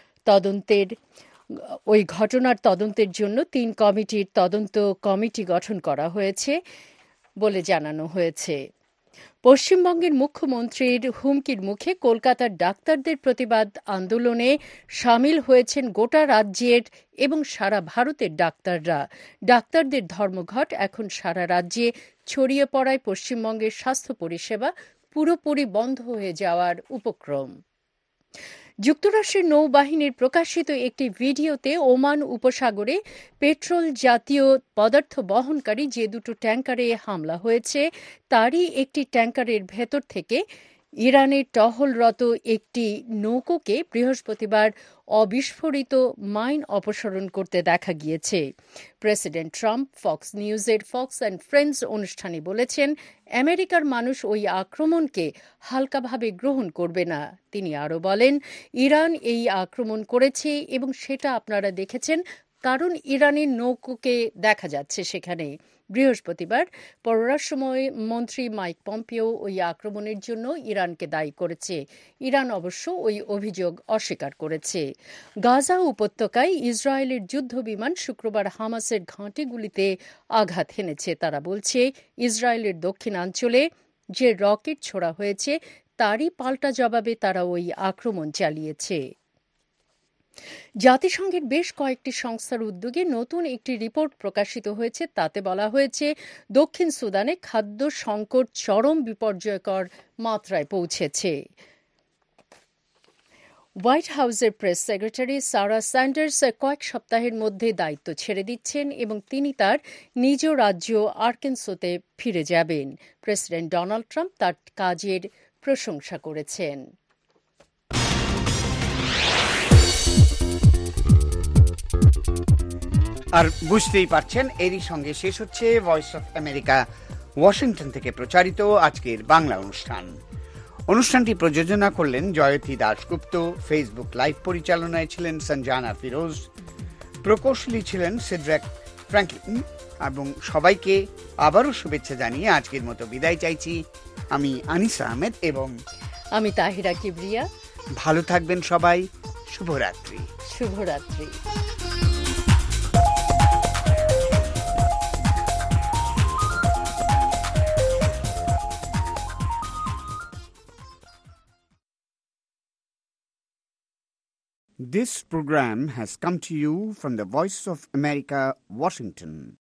ওই ঘটনার তদন্তের জন্য 3 কমিটির তদন্ত কমিটি গঠন করা হয়েছে বলে জানানো হয়েছে। পশ্চিমবঙ্গের মুখ্যমন্ত্রীর হুমকির মুখে কলকাতার ডাক্তারদের প্রতিবাদ আন্দোলনে সামিল হয়েছেন গোটা রাজ্যের এবং সারা ভারতের ডাক্তাররা। ডাক্তারদের ধর্মঘট এখন সারা রাজ্যে ছড়িয়ে পড়ায় পশ্চিমবঙ্গের স্বাস্থ্য পরিষেবা পুরোপুরি বন্ধ হয়ে যাওয়ার উপক্রম। যুক্তরাষ্ট্রের নৌবাহিনীর প্রকাশিত একটি ভিডিওতে ওমান উপসাগরে পেট্রোল জাতীয় পদার্থ বহনকারী যে 2টো ট্যাঙ্কারে হামলা হয়েছে, তারই একটি ট্যাঙ্কারের ভেতর থেকে ইরানের টহলরত একটি নৌকোকে বৃহস্পতিবার অবিস্ফোরিত মাইন অপসারণ করতে দেখা গিয়েছে। প্রেসিডেন্ট ট্রাম্প ফক্স নিউজের ফক্স অ্যান্ড ফ্রেন্ডস অনুষ্ঠানে বলেছেন, আমেরিকার মানুষ ওই আক্রমণকে হালকাভাবে গ্রহণ করবে না। তিনি আরও বলেন, ইরান এই আক্রমণ করেছে এবং সেটা আপনারা দেখেছেন, কারণ ইরানের নৌকোকে দেখা যাচ্ছে সেখানে। বৃহস্পতিবার পররাষ্ট্রমন্ত্রী মাইক পম্পিও ওই আক্রমণের জন্য ইরানকে দায়ী করেছে। ইরান অবশ্য ওই অভিযোগ অস্বীকার করেছে। গাজা উপত্যকায় ইসরায়েলের যুদ্ধবিমান শুক্রবার হামাসের ঘাঁটিগুলিতে আঘাত হেনেছে। তারা বলছে, ইসরায়েলের দক্ষিণাঞ্চলে যে রকেট ছোড়া হয়েছে তারই পাল্টা জবাবে তারা ওই আক্রমণ চালিয়েছে। জাতিসংঘের বেশ কয়েকটি সংস্থার উদ্যোগে নতুন একটি রিপোর্ট প্রকাশিত হয়েছে। তাতে বলা হয়েছে, দক্ষিণ সুদানে খাদ্য সংকট চরম বিপর্যয়কর মাত্রায় পৌঁছেছে। হোয়াইট হাউসের প্রেস সেক্রেটারি সারা স্যান্ডার্স কয়েক সপ্তাহের মধ্যে দায়িত্ব ছেড়ে দিচ্ছেন এবং তিনি তার নিজ রাজ্য আরকানসোতে ফিরে যাবেন। প্রেসিডেন্ট ডোনাল্ড ট্রাম্প তার কাজের প্রশংসা করেছেন। আর বুঝতেই পারছেন, এরই সঙ্গে শেষ হচ্ছে ভয়েস অফ আমেরিকা ওয়াশিংটন থেকে প্রচারিত আজকের বাংলা অনুষ্ঠান। অনুষ্ঠানটি প্রযোজনা করলেন জয়তী দাশগুপ্ত, ফেসবুক লাইভ পরিচালনায় ছিলেন সঞ্জানা ফিরোজ, প্রকৌশলী ছিলেন সিড্রাক ফ্র্যাঙ্কলিন, এবং সবাইকে আবারও শুভেচ্ছা জানিয়ে আজকের মতো বিদায় চাইছি। আমি আনিসা আহমেদ এবং আমি তাহিরা কিবরিয়া। ভালো থাকবেন সবাই। শুভরাত্রি। শুভরাত্রি। This program has come to you from the Voice of America, Washington.